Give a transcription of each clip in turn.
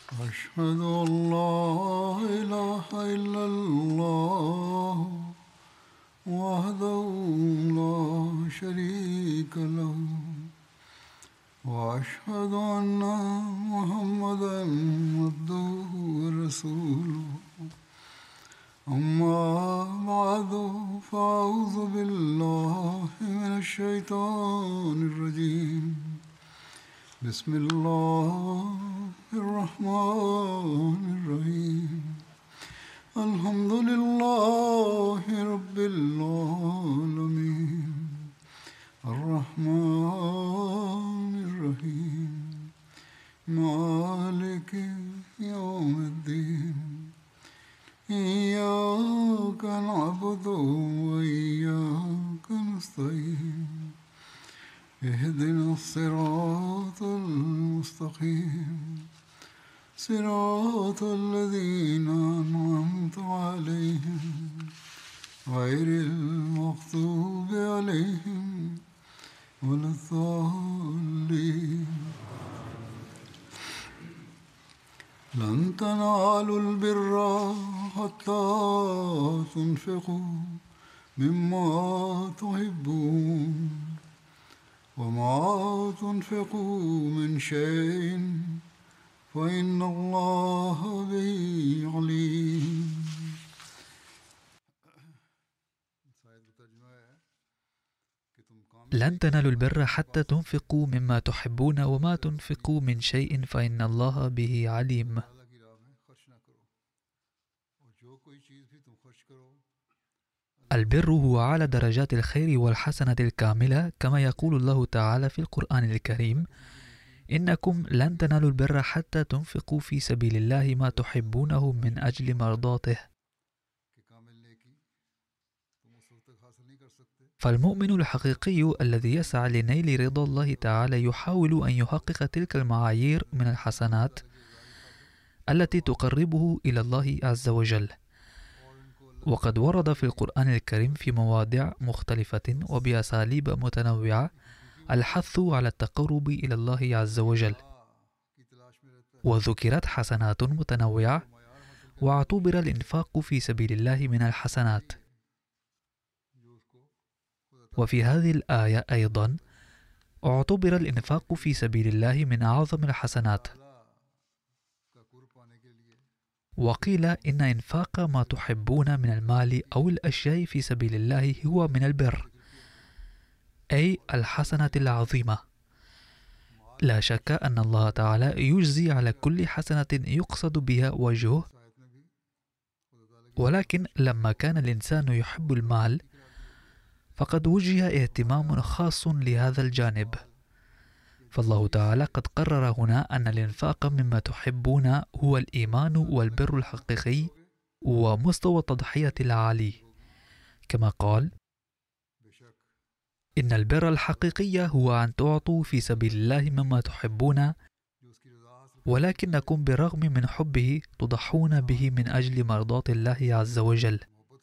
أشهد أن لا إله إلا الله وحده لا شريك له وأشهد أن محمدا عبده ورسوله أما بعد فأعوذ بالله من الشيطان الرجيم بسم الله الرحمن الرحيم الحمد لله رب العالمين الرحمن الرحيم مالك يوم الدين إياك نعبد وإياك نستعين اهدنا الصراط المستقيم صراط الذين أنعمت عليهم غير المغضوب عليهم ولا الضالين لن تنالوا البر حتى تنفقوا مما تحبون وما تنفقوا من شيء فإن الله به عليم. لن تنالوا البر حتى تنفقوا مما تحبون وما تنفقوا من شيء فإن الله به عليم. البر هو على درجات الخير والحسنة الكاملة، كما يقول الله تعالى في القرآن الكريم: إنكم لن تنالوا البر حتى تنفقوا في سبيل الله ما تحبونه من أجل مرضاته. فالمؤمن الحقيقي الذي يسعى لنيل رضا الله تعالى يحاول أن يحقق تلك المعايير من الحسنات التي تقربه إلى الله عز وجل. وقد ورد في القرآن الكريم في مواضع مختلفة وبأساليب متنوعة الحث على التقرب إلى الله عز وجل، وذكرت حسنات متنوعة، واعتبر الإنفاق في سبيل الله من الحسنات. وفي هذه الآية أيضا اعتبر الإنفاق في سبيل الله من أعظم الحسنات، وقيل إن إنفاق ما تحبون من المال أو الأشياء في سبيل الله هو من البر، أي الحسنة العظيمة. لا شك أن الله تعالى يجزي على كل حسنة يقصد بها وجهه، ولكن لما كان الإنسان يحب المال فقد وجه اهتمام خاص لهذا الجانب، فالله تعالى قد قرر هنا أن الإنفاق مما تحبون هو الإيمان والبر الحقيقي ومستوى التضحية العالي، كما قال: إن البر الحقيقي هو أن تعطوا في سبيل الله مما تحبون، ولكنكم بالرغم من حبه تضحون به من أجل مرضاة الله عز وجل.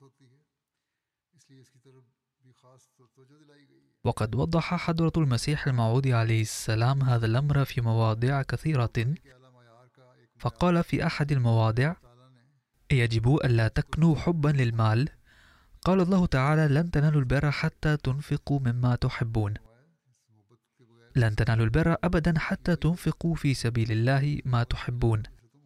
وقد وضح حضرة المسيح الموعود عليه السلام هذا الأمر في مواضع كثيرة، فقال في أحد المواضع: يجب ألا تكنوا حبا للمال. قال الله تعالى: لن تنالوا البر حتى تنفقوا مما تحبون. لن تنالوا البر أبدا حتى تنفقوا في سبيل الله ما تحبون.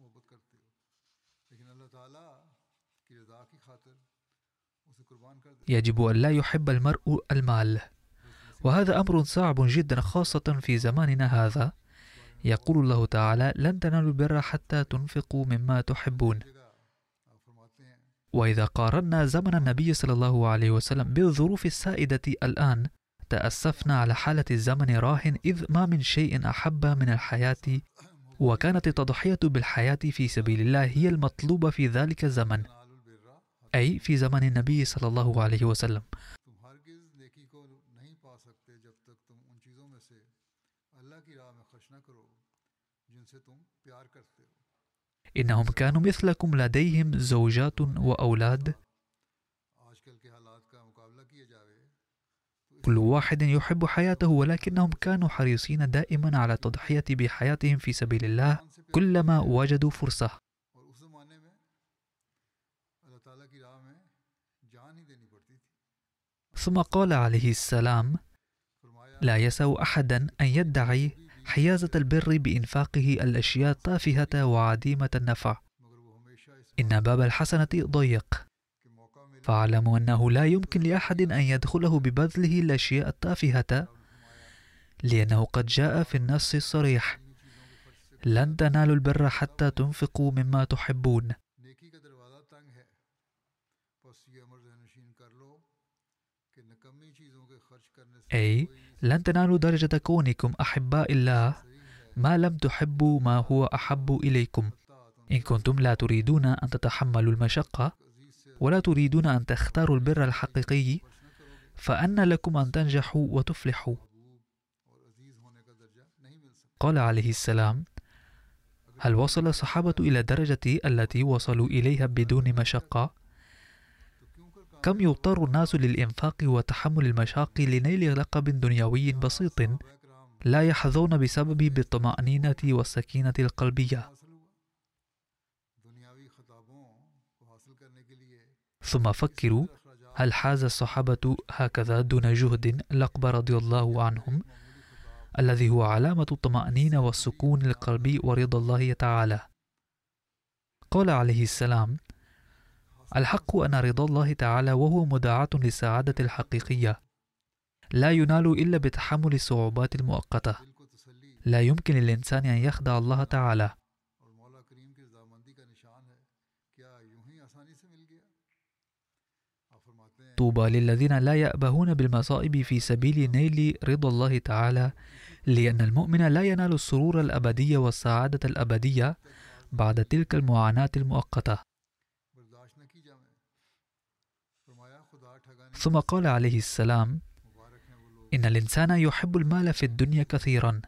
يجب أن لا يحب المرء المال، وهذا أمر صعب جدا خاصة في زماننا هذا. يقول الله تعالى: لن تنالوا البر حتى تنفقوا مما تحبون. وإذا قارنا زمن النبي صلى الله عليه وسلم بالظروف السائدة الآن تأسفنا على حالة الزمن راهن، إذ ما من شيء أحب من الحياة، وكانت التضحية بالحياة في سبيل الله هي المطلوبة في ذلك الزمن، أي في زمن النبي صلى الله عليه وسلم. إنهم كانوا مثلكم لديهم زوجات وأولاد، كل واحد يحب حياته، ولكنهم كانوا حريصين دائما على التضحية بحياتهم في سبيل الله كلما وجدوا فرصة. ثم قال عليه السلام: لا يسع أحدا أن يدعي حيازة البر بإنفاقه الأشياء التافهة وعديمة النفع. إن باب الحسنة ضيق، فاعلموا أنه لا يمكن لأحد أن يدخله ببذله الأشياء التافهة، لأنه قد جاء في النص الصريح: لن تنالوا البر حتى تنفقوا مما تحبون. أي لن تنالوا درجة كونكم أحباء الله ما لم تحبوا ما هو أحب إليكم. إن كنتم لا تريدون أن تتحملوا المشقة ولا تريدون أن تختاروا البر الحقيقي، فأن لكم أن تنجحوا وتفلحوا. قال عليه السلام: هل وصل الصحابة إلى الدرجة التي وصلوا إليها بدون مشقة؟ كم يضطر الناس للإنفاق وتحمل المشاق لنيل لقب دنيوي بسيط لا يحظون بسببه بالطمأنينة والسكينة القلبية. ثم فكروا، هل حاز الصحابة هكذا دون جهد لقب رضي الله عنهم، الذي هو علامة الطمأنينة والسكون القلبي ورضا الله تعالى. قال عليه السلام: الحق أن رضا الله تعالى وهو مداعاة للسعادة الحقيقية لا ينال إلا بتحمل الصعوبات المؤقتة. لا يمكن للإنسان أن يخدع الله تعالى. طوبى للذين لا يأبهون بالمصائب في سبيل نيل رضا الله تعالى، لأن المؤمن لا ينال السرور الأبدي والسعادة الأبدية بعد تلك المعاناة المؤقتة. ثم قال عليه السلام: إن الإنسان يحب المال في الدنيا كثيرا،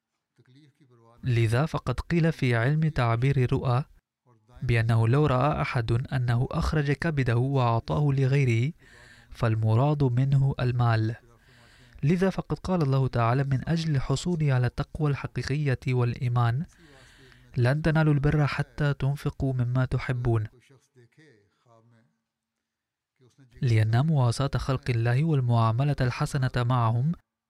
لذا فقد قيل في علم تعبير الرؤى بأنه لو رأى أحد أنه أخرج كبده وأعطاه لغيره فالمراد منه المال. لذا فقد قال الله تعالى من أجل الحصول على التقوى الحقيقية والإيمان: لن تنالوا البر حتى تنفقوا مما تحبون. لأن مواساة خلق الله والمعاملة الحسنة معهم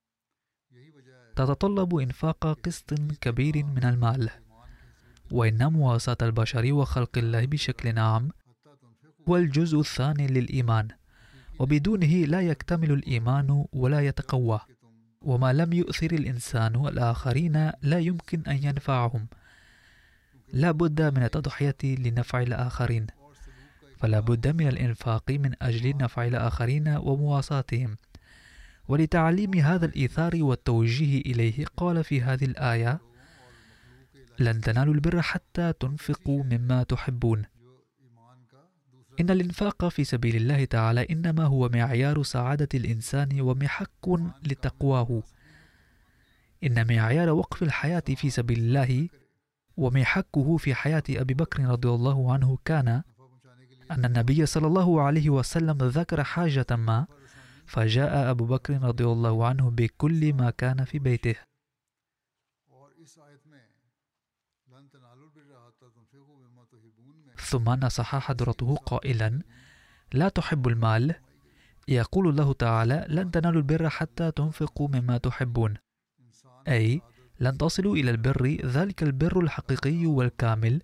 تتطلب إنفاق قسط كبير من المال، وإن مواساة البشر وخلق الله بشكل عام هو الجزء الثاني للإيمان، وبدونه لا يكتمل الإيمان ولا يتقوى. وما لم يؤثر الإنسان الآخرين لا يمكن أن ينفعهم. لا بد من التضحية لنفع الآخرين، فلا بد من الإنفاق من أجل نفع الآخرين ومواساتهم. ولتعليم هذا الإيثار والتوجيه إليه قال في هذه الآية: لن تنالوا البر حتى تنفقوا مما تحبون. إن الإنفاق في سبيل الله تعالى إنما هو معيار سعادة الإنسان ومحك لتقواه. إن معيار وقف الحياة في سبيل الله ومحكه في حياة أبي بكر رضي الله عنه كان أن النبي صلى الله عليه وسلم ذكر حاجة ما، فجاء أبو بكر رضي الله عنه بكل ما كان في بيته. ثم نصح حضرته قائلا: لا تحب المال. يقول الله تعالى: لن تنالوا البر حتى تنفقوا مما تحبون، أي لن تصلوا إلى البر، ذلك البر الحقيقي والكامل،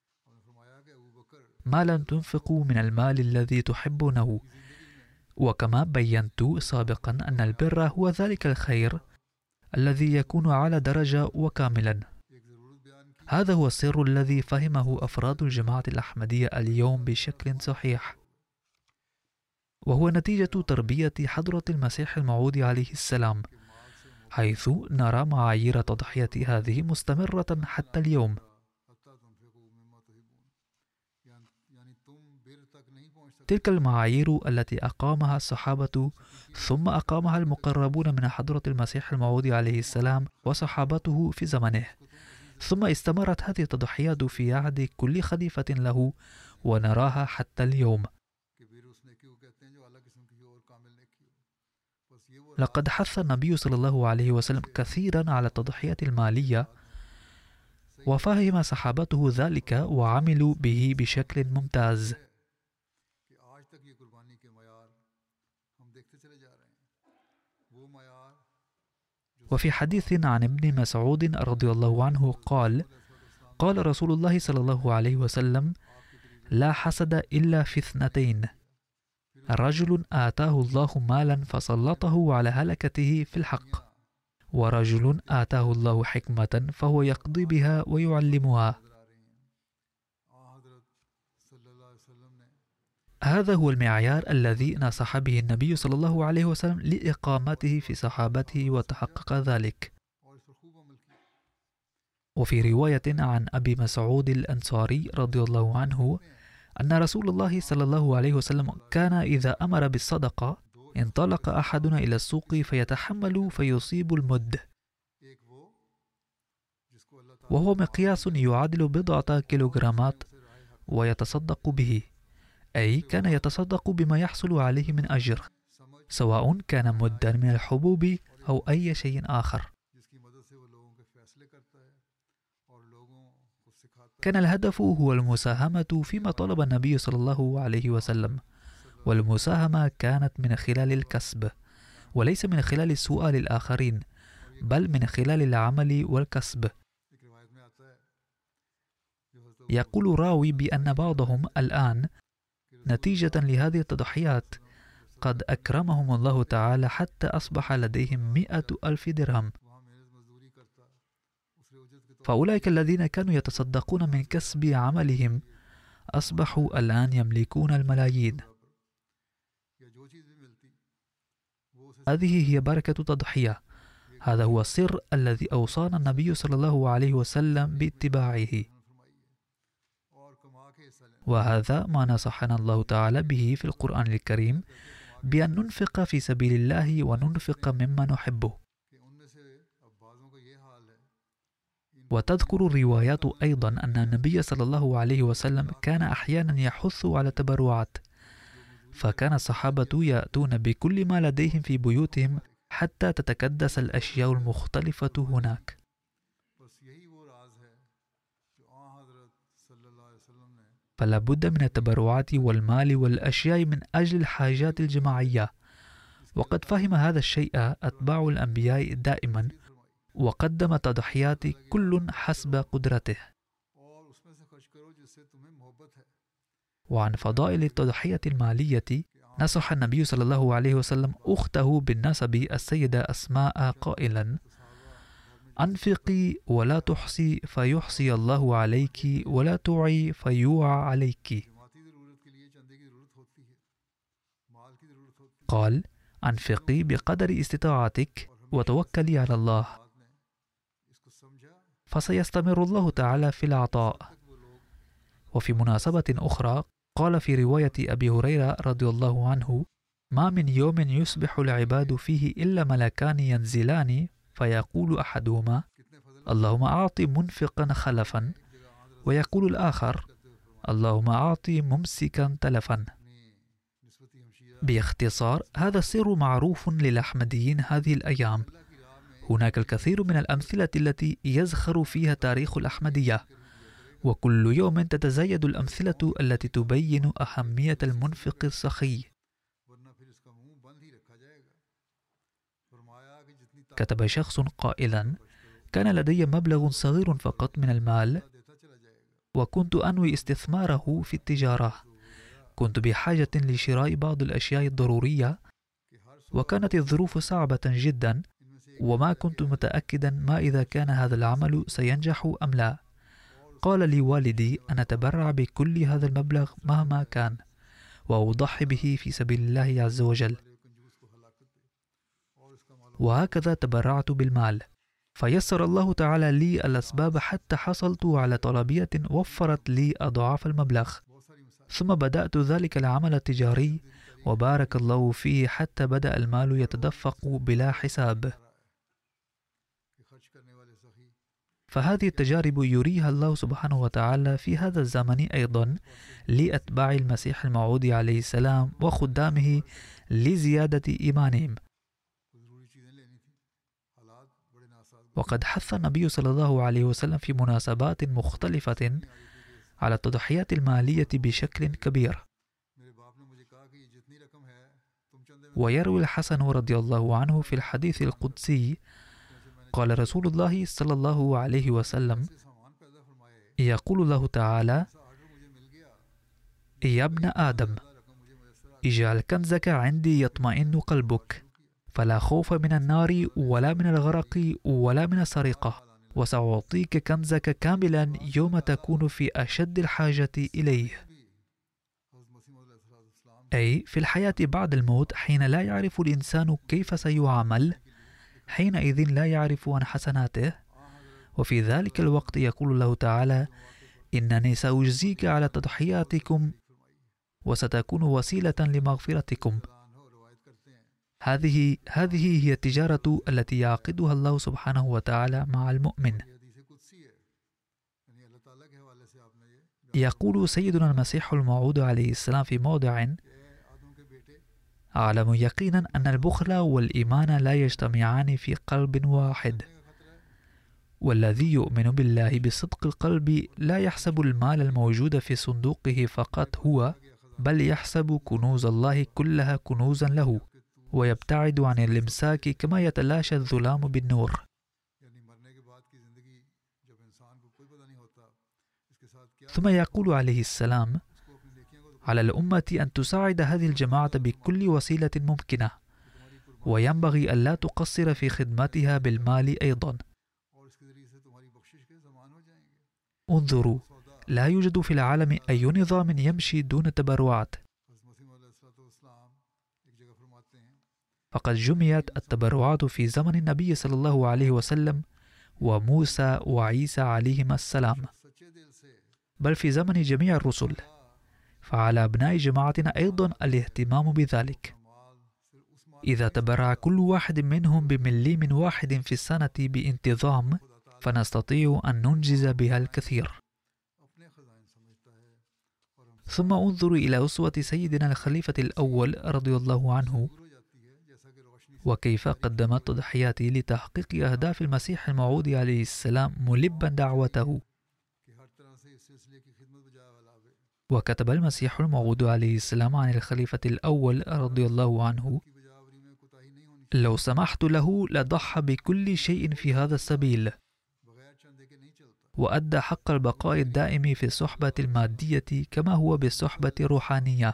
ما لن تنفقوا من المال الذي تحبونه. وكما بينت سابقا أن البر هو ذلك الخير الذي يكون على درجة وكاملا. هذا هو السر الذي فهمه أفراد الجماعة الأحمدية اليوم بشكل صحيح، وهو نتيجة تربية حضرة المسيح الموعود عليه السلام، حيث نرى معايير تضحية هذه مستمرة حتى اليوم. تلك المعايير التي أقامها الصحابة ثم أقامها المقربون من حضرة المسيح الموعود عليه السلام وصحابته في زمنه، ثم استمرت هذه التضحيات في عهد كل خليفة له، ونراها حتى اليوم. لقد حث النبي صلى الله عليه وسلم كثيرا على التضحية المالية، وفهم صحابته ذلك وعملوا به بشكل ممتاز. وفي حديث عن ابن مسعود رضي الله عنه قال: قال رسول الله صلى الله عليه وسلم: لا حسد إلا في اثنتين: رجل آتاه الله مالا فسلطه على هلكته في الحق، ورجل آتاه الله حكمة فهو يقضي بها ويعلمها. هذا هو المعيار الذي نصح به النبي صلى الله عليه وسلم لإقامته في صحابته وتحقق ذلك. وفي رواية عن أبي مسعود الأنصاري رضي الله عنه أن رسول الله صلى الله عليه وسلم كان إذا أمر بالصدقة انطلق أحدنا إلى السوق فيتحمل فيصيب المد، وهو مقياس يعادل بضعة كيلوغرامات، ويتصدق به، أي كان يتصدق بما يحصل عليه من أجر، سواء كان مدا من الحبوب أو أي شيء آخر. كان الهدف هو المساهمة فيما طلب النبي صلى الله عليه وسلم، والمساهمة كانت من خلال الكسب، وليس من خلال السؤال للآخرين، بل من خلال العمل والكسب. يقول راوي بأن بعضهم الآن نتيجة لهذه التضحيات قد أكرمهم الله تعالى حتى أصبح لديهم 100,000 درهم. فأولئك الذين كانوا يتصدقون من كسب عملهم أصبحوا الآن يملكون الملايين. هذه هي بركة التضحية. هذا هو السر الذي أوصانا النبي صلى الله عليه وسلم باتباعه، وهذا ما نصحنا الله تعالى به في القرآن الكريم، بأن ننفق في سبيل الله وننفق مما نحبه. وتذكر الروايات أيضا أن النبي صلى الله عليه وسلم كان أحيانا يحث على التبرعات، فكان الصحابة يأتون بكل ما لديهم في بيوتهم حتى تتكدس الأشياء المختلفة هناك. فلا بد من التبرعات والمال والأشياء من أجل الحاجات الجماعية، وقد فهم هذا الشيء أتباع الأنبياء دائما، وقدم تضحيات كل حسب قدرته. وعن فضائل التضحية المالية نصح النبي صلى الله عليه وسلم أخته بالنسب السيدة أسماء قائلا: أنفقي ولا تحصي فيحصي الله عليك، ولا تعي فيوعى عليك. قال: أنفقي بقدر استطاعتك وتوكلي على الله، فسيستمر الله تعالى في العطاء. وفي مناسبة أخرى قال في رواية أبي هريرة رضي الله عنه: ما من يوم يصبح العباد فيه إلا ملكان ينزلان فيقول أحدهما: اللهم أعط منفقا خلفا، ويقول الآخر: اللهم أعط ممسكا تلفا. باختصار، هذا السر معروف للأحمديين هذه الأيام. هناك الكثير من الأمثلة التي يزخر فيها تاريخ الأحمدية، وكل يوم تتزايد الأمثلة التي تبين أهمية المنفق السخي. كتب شخص قائلا: كان لدي مبلغ صغير فقط من المال، وكنت أنوي استثماره في التجارة. كنت بحاجة لشراء بعض الأشياء الضرورية، وكانت الظروف صعبة جدا، وما كنت متأكدا ما إذا كان هذا العمل سينجح أم لا. قال لي والدي أن أتبرع بكل هذا المبلغ مهما كان، وأضحي به في سبيل الله عز وجل. وهكذا تبرعت بالمال، فيسر الله تعالى لي الأسباب حتى حصلت على طلبية وفرت لي أضعاف المبلغ، ثم بدأت ذلك العمل التجاري، وبارك الله فيه حتى بدأ المال يتدفق بلا حساب. فهذه التجارب يريها الله سبحانه وتعالى في هذا الزمن أيضا لأتباع المسيح الموعود عليه السلام وخدامه لزيادة إيمانهم. وقد حث النبي صلى الله عليه وسلم في مناسبات مختلفة على التضحيات المالية بشكل كبير. ويروي الحسن رضي الله عنه في الحديث القدسي قال رسول الله صلى الله عليه وسلم: يقول الله تعالى: يا ابن آدم، اجعل كنزك عندي يطمئن قلبك، فلا خوف من النار ولا من الغرق ولا من السرقة، وسأعطيك كنزك كاملا يوم تكون في أشد الحاجة إليه. أي في الحياة بعد الموت، حين لا يعرف الإنسان كيف سيعامل، حينئذ لا يعرف عن حسناته. وفي ذلك الوقت يقول الله تعالى: إنني سأجزيك على تضحياتكم وستكون وسيلة لمغفرتكم. هذه هي التجارة التي يعقدها الله سبحانه وتعالى مع المؤمن. يقول سيدنا المسيح الموعود عليه السلام في موضع: أعلم يقينا أن البخل والإيمان لا يجتمعان في قلب واحد، والذي يؤمن بالله بصدق القلب لا يحسب المال الموجود في صندوقه فقط هو، بل يحسب كنوز الله كلها كنوزا له، ويبتعد عن الإمساك كما يتلاشى الظلام بالنور. ثم يقول عليه السلام: على الأمة أن تساعد هذه الجماعة بكل وسيلة ممكنة، وينبغي ألا تقصر في خدمتها بالمال أيضا. انظروا، لا يوجد في العالم أي نظام يمشي دون تبرعات، فقد جمعت التبرعات في زمن النبي صلى الله عليه وسلم وموسى وعيسى عليهما السلام، بل في زمن جميع الرسل. فعلى أبناء جماعتنا أيضا الاهتمام بذلك. إذا تبرع كل واحد منهم بمليم واحد في السنة بانتظام، فنستطيع أن ننجز بها الكثير. ثم انظروا إلى أسوة سيدنا الخليفة الأول رضي الله عنه، وكيف قدم التضحيات لتحقيق أهداف المسيح الموعود عليه السلام ملبا دعوته. وكتب المسيح الموعود عليه السلام عن الخليفة الأول رضي الله عنه: لو سمحت له لضحى بكل شيء في هذا السبيل، وأدى حق البقاء الدائم في الصحبة المادية كما هو بالصحبة الروحانية.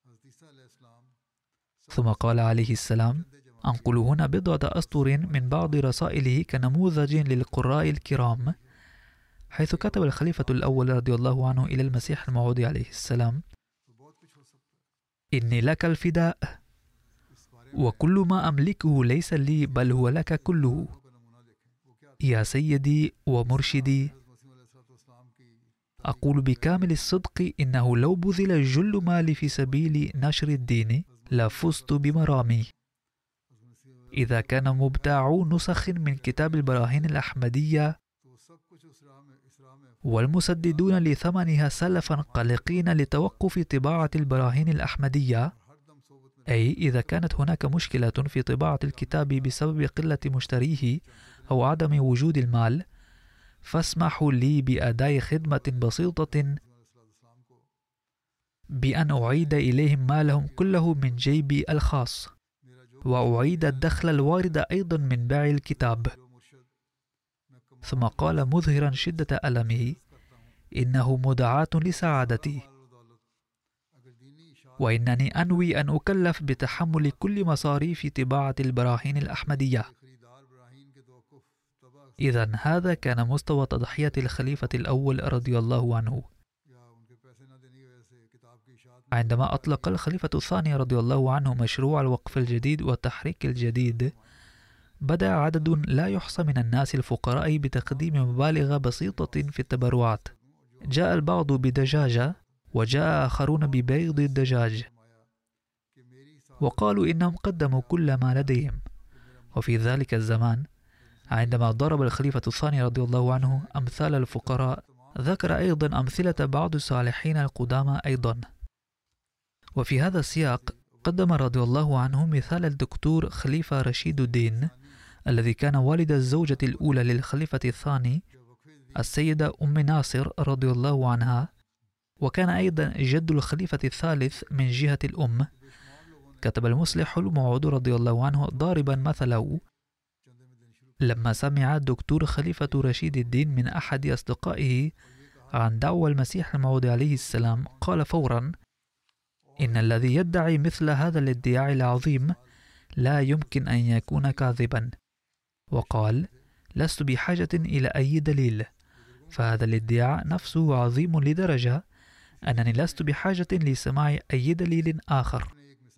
ثم قال عليه السلام: أنقل هنا بضعة أسطر من بعض رسائله كنموذج للقراء الكرام، حيث كتب الخليفة الأول رضي الله عنه إلى المسيح الموعود عليه السلام: إني لك الفداء، وكل ما أملكه ليس لي بل هو لك كله، يا سيدي ومرشدي. أقول بكامل الصدق إنه لو بذل جل مالي في سبيل نشر الدين لفزت بمرامي. إذا كان مبتاع نسخ من كتاب البراهين الأحمدية والمسددون لثمنها سلفا قلقين لتوقف طباعة البراهين الأحمدية، أي إذا كانت هناك مشكلة في طباعة الكتاب بسبب قلة مشتريه أو عدم وجود المال، فاسمحوا لي بأداء خدمة بسيطة بأن أعيد إليهم مالهم كله من جيبي الخاص، وأعيد الدخل الوارد أيضا من بيع الكتاب. ثم قال مظهرا شدة ألمه: إنه مدعاة لسعادتي، وإنني أنوي أن أكلف بتحمل كل مصاريف طباعة البراهين الأحمدية. إذن هذا كان مستوى تضحية الخليفة الأول رضي الله عنه. عندما أطلق الخليفة الثاني رضي الله عنه مشروع الوقف الجديد والتحريك الجديد، بدأ عدد لا يحصى من الناس الفقراء بتقديم مبالغ بسيطة في التبرعات. جاء البعض بدجاجة، وجاء آخرون ببيض الدجاج، وقالوا إنهم قدموا كل ما لديهم. وفي ذلك الزمان عندما ضرب الخليفة الثاني رضي الله عنه أمثال الفقراء، ذكر أيضا أمثلة بعض الصالحين القدامى أيضا. وفي هذا السياق قدم رضي الله عنه مثال الدكتور خليفة رشيد الدين الذي كان والد الزوجة الأولى للخليفة الثاني السيدة أم ناصر رضي الله عنها، وكان أيضا جد الخليفة الثالث من جهة الأم. كتب المصلح الموعود رضي الله عنه ضاربا مثله: لما سمع الدكتور خليفة رشيد الدين من أحد أصدقائه عن دعوى المسيح الموعود عليه السلام، قال فورا: إن الذي يدعي مثل هذا الادعاء العظيم لا يمكن أن يكون كاذبا. وقال: لست بحاجة إلى أي دليل، فهذا الادعاء نفسه عظيم لدرجة أنني لست بحاجة لسماع أي دليل آخر.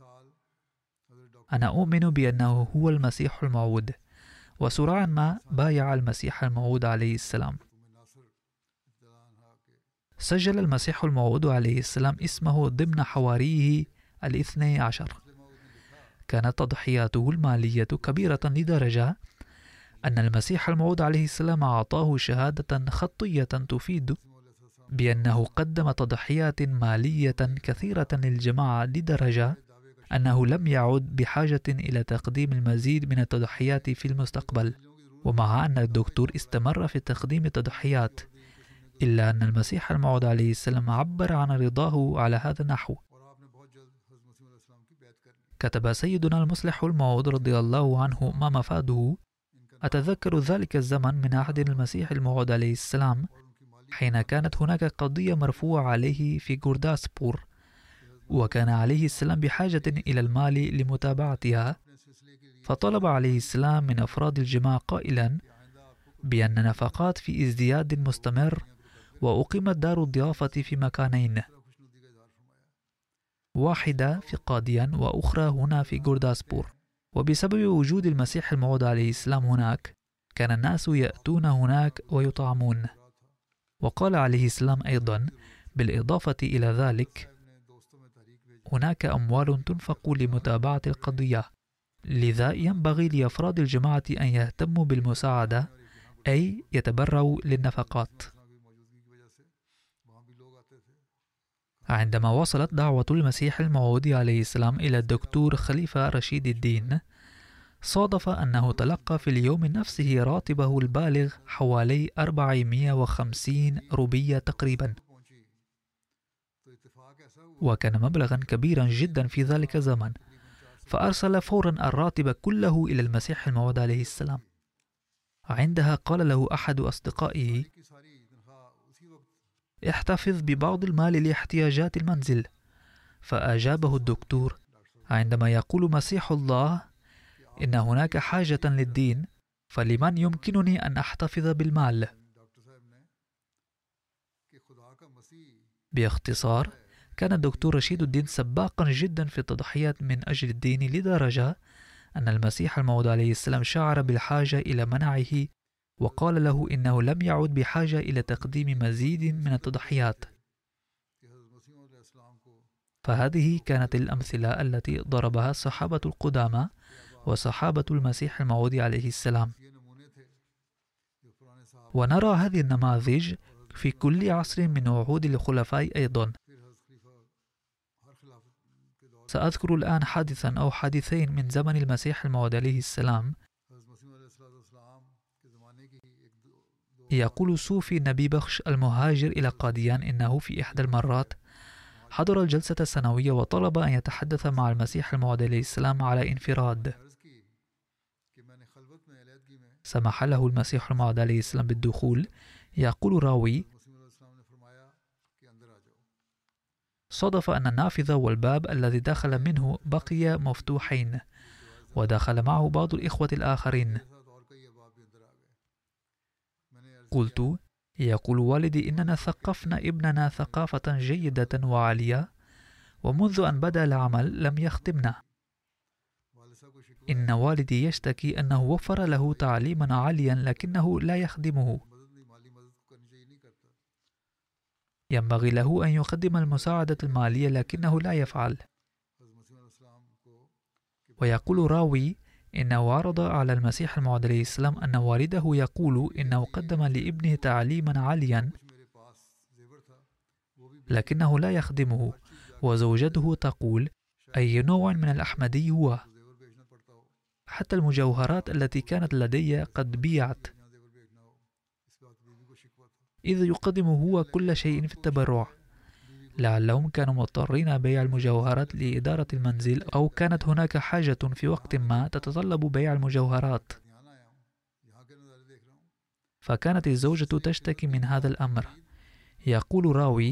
أنا أؤمن بأنه هو المسيح الموعود. وسرعان ما بايع المسيح الموعود عليه السلام. سجل المسيح الموعود عليه السلام اسمه ضمن حواريه 12. كانت تضحياته المالية كبيرة لدرجة أن المسيح الموعود عليه السلام أعطاه شهادة خطية تفيد بأنه قدم تضحيات مالية كثيرة للجماعة، لدرجة أنه لم يعد بحاجة إلى تقديم المزيد من التضحيات في المستقبل. ومع أن الدكتور استمر في تقديم التضحيات، إلا أن المسيح الموعود عليه السلام عبر عن رضاه على هذا النحو. كتب سيدنا المصلح الموعود رضي الله عنه ما مفاده: أتذكر ذلك الزمن من عهد المسيح الموعود عليه السلام، حين كانت هناك قضية مرفوعة عليه في غورداسبور، وكان عليه السلام بحاجة إلى المال لمتابعتها، فطلب عليه السلام من أفراد الجماعة قائلا بأن نفقات في ازدياد مستمر، وأقيمت دار الضيافة في مكانين، واحدة في قاديان وأخرى هنا في غورداسبور. وبسبب وجود المسيح الموعود عليه السلام هناك، كان الناس يأتون هناك ويطعمون. وقال عليه السلام أيضا بالإضافة إلى ذلك: هناك أموال تنفق لمتابعة القضية، لذا ينبغي لأفراد الجماعة أن يهتموا بالمساعدة، أي يتبرعوا للنفقات. عندما وصلت دعوة المسيح الموعود عليه السلام إلى الدكتور خليفة رشيد الدين، صادف أنه تلقى في اليوم نفسه راتبه البالغ حوالي 450 روبية تقريبا، وكان مبلغا كبيرا جدا في ذلك الزمن. فأرسل فورا الراتب كله إلى المسيح الموعود عليه السلام. عندها قال له أحد أصدقائه: احتفظ ببعض المال لاحتياجات المنزل. فأجابه الدكتور: عندما يقول مسيح الله إن هناك حاجة للدين، فلمن يمكنني أن أحتفظ بالمال؟ باختصار، كان الدكتور رشيد الدين سباقا جدا في التضحيات من أجل الدين، لدرجة أن المسيح الموعود عليه السلام شعر بالحاجة إلى منعه، وقال له إنه لم يعد بحاجة إلى تقديم مزيد من التضحيات. فهذه كانت الأمثلة التي ضربها الصحابة القدامى وصحابة المسيح الموعود عليه السلام. ونرى هذه النماذج في كل عصر من عهود الخلفاء أيضا. سأذكر الآن حادثا أو حادثين من زمن المسيح الموعود عليه السلام. يقول صوفي نبي بخش المهاجر إلى قاديان إنه في إحدى المرات حضر الجلسة السنوية وطلب أن يتحدث مع المسيح الموعود عليه السلام على انفراد. سمح له المسيح الموعود عليه السلام بالدخول. يقول راوي: صادف أن النافذة والباب الذي دخل منه بقي مفتوحين، ودخل معه بعض الإخوة الآخرين. قلت: يقول والدي إننا ثقفنا ابننا ثقافة جيدة وعالية، ومنذ أن بدأ العمل لم يخدمنا. إن والدي يشتكي أنه وفر له تعليما عاليا لكنه لا يخدمه. ينبغي له أن يقدم المساعدة المالية لكنه لا يفعل. ويقول راوي: إنه عرض على المسيح الموعود عليه السلام أن والده يقول إنه قدم لابنه تعليما عاليا لكنه لا يخدمه، وزوجته تقول: أي نوع من الأحمدي هو؟ حتى المجوهرات التي كانت لدي قد بيعت، إذ يقدم هو كل شيء في التبرع. لعلهم كانوا مضطرين بيع المجوهرات لإدارة المنزل، أو كانت هناك حاجة في وقت ما تتطلب بيع المجوهرات، فكانت الزوجة تشتكي من هذا الأمر. يقول راوي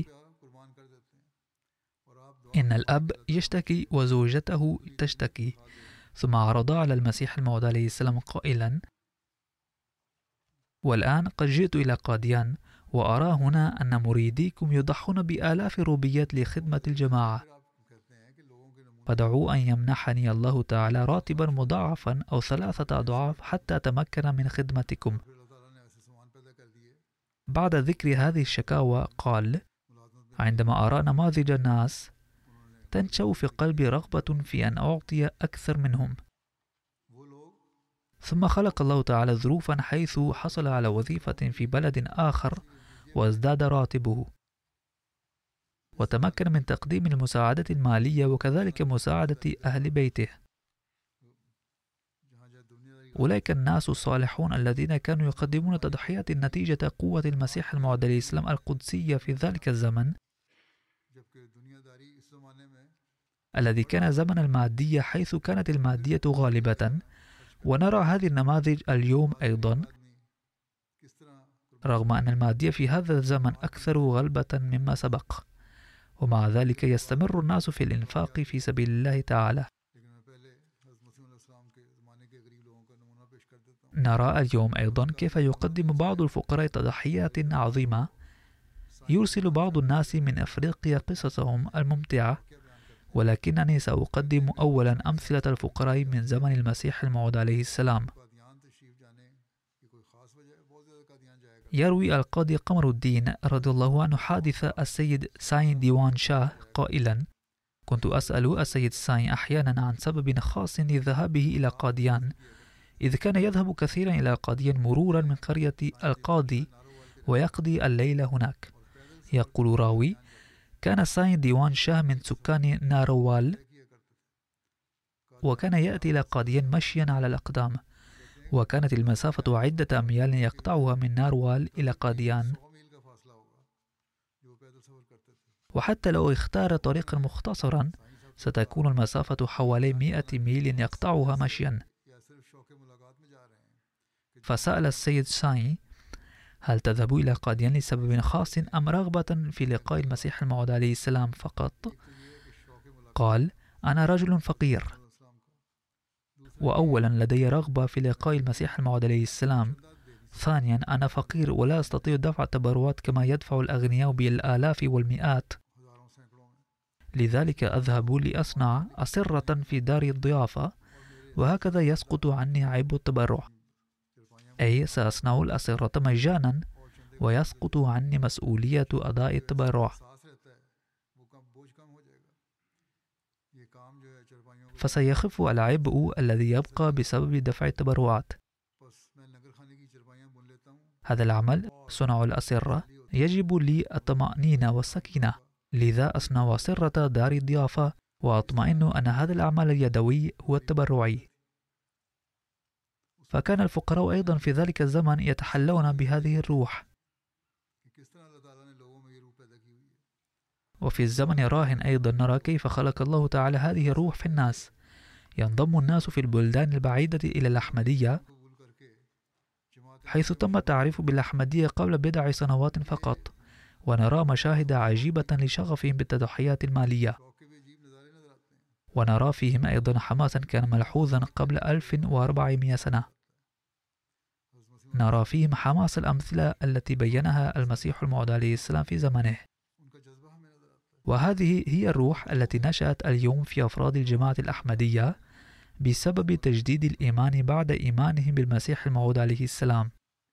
إن الأب يشتكي وزوجته تشتكي، ثم عرض على المسيح الموعود عليه السلام قائلا: والآن قد جئت إلى قاديان، وأرى هنا أن مريديكم يضحون بآلاف الروبيات لخدمة الجماعة، فدعوا أن يمنحني الله تعالى راتبا مضاعفا أو 3 أضعاف حتى أتمكن من خدمتكم. بعد ذكر هذه الشكاوى قال: عندما أرى نماذج الناس تنشأ في قلبي رغبة في أن أعطي أكثر منهم. ثم خلق الله تعالى ظروفا حيث حصل على وظيفة في بلد آخر وازداد راتبه، وتمكن من تقديم المساعدة المالية وكذلك مساعدة أهل بيته. أولئك الناس الصالحون الذين كانوا يقدمون تضحيات نتيجة قوة المسيح الموعود عليه السلام القدسية في ذلك الزمن الذي كان زمن المادية، حيث كانت المادية غالبة. ونرى هذه النماذج اليوم أيضا، رغم أن المادية في هذا الزمن أكثر غلبة مما سبق، ومع ذلك يستمر الناس في الإنفاق في سبيل الله تعالى. نرى اليوم أيضا كيف يقدم بعض الفقراء تضحيات عظيمة. يرسل بعض الناس من أفريقيا قصصهم الممتعة، ولكنني سأقدم أولا أمثلة الفقراء من زمن المسيح الموعود عليه السلام. يروي القاضي قمر الدين رضي الله عنه حادث السيد ساين ديوان شاه قائلا: كنت أسأل السيد ساين أحيانا عن سبب خاص لذهابه إلى قاديان، إذ كان يذهب كثيرا إلى قاديان مرورا من قرية القاضي ويقضي الليل هناك. يقول راوي: كان ساين ديوان شاه من سكان ناروال، وكان يأتي إلى قاديان مشيا على الأقدام، وكانت المسافة عدة أميال يقطعها من ناروال إلى قاديان، وحتى لو اختار طريقا مختصرا ستكون المسافة حوالي 100 ميل يقطعها مشيا. فسأل السيد ساين: هل تذهب إلى قاديان لسبب خاص أم رغبة في لقاء المسيح الموعود عليه السلام فقط؟ قال: أنا رجل فقير، وأولا لدي رغبة في لقاء المسيح الموعود عليه السلام، ثانيا أنا فقير ولا أستطيع دفع التبرعات كما يدفع الأغنياء بالآلاف والمئات، لذلك أذهب لأصنع أسرة في دار الضيافة، وهكذا يسقط عني عيب التبرع، أي سأصنع الأسرة مجانا ويسقط عني مسؤولية أداء التبرع. فسيخف العبء الذي يبقى بسبب دفع التبرعات. هذا العمل، صنع الأسرة، يجب لي الطمأنينة والسكينة، لذا أصنع أسرة دار الضيافة وأطمئن أن هذا العمل اليدوي هو التبرعي. فكان الفقراء أيضا في ذلك الزمن يتحلون بهذه الروح. وفي الزمن الراهن أيضا نرى كيف خلق الله تعالى هذه الروح في الناس. ينضم الناس في البلدان البعيدة إلى الأحمدية، حيث تم التعريف بالأحمدية قبل 10 سنوات فقط، ونرى مشاهد عجيبة لشغفهم بالتضحيات المالية، ونرى فيهم أيضا حماسا كان ملحوظا قبل 1400 سنة. نرى فيهم حماس الأمثلة التي بينها المسيح الموعود عليه السلام في زمنه. وهذه هي الروح التي نشأت اليوم في أفراد الجماعة الأحمدية بسبب تجديد الإيمان بعد إيمانهم بالمسيح الموعود عليه السلام.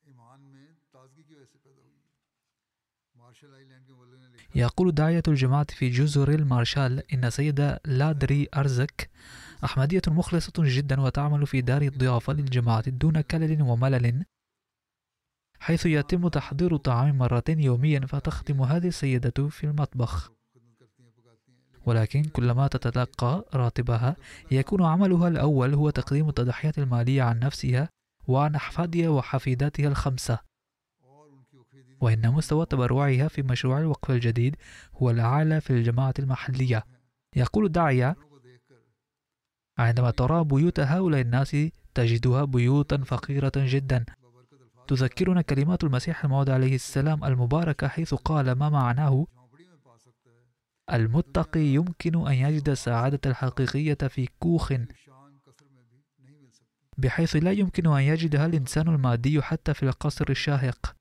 يقول داعية الجماعة في جزر المارشال إن سيدة لادري أرزك أحمدية مخلصة جدا وتعمل في دار الضيافة للجماعة دون كلل وملل، حيث يتم تحضير طعام 2 مرات يوميا، فتخدم هذه السيدة في المطبخ. ولكن كلما تتلقى راتبها يكون عملها الأول هو تقديم التضحيات المالية عن نفسها وعن أحفادها وحفيداتها الخمسة. وإن مستوى تبرعها في مشروع الوقف الجديد هو الأعلى في الجماعة المحلية. يقول الداعية: عندما ترى بيوت هؤلاء الناس تجدها بيوتا فقيرة جدا. تذكرنا كلمات المسيح الموعود عليه السلام المباركة حيث قال ما معناه: المتقي يمكن أن يجد السعادة الحقيقية في كوخ بحيث لا يمكن أن يجدها الإنسان المادي حتى في القصر الشاهق.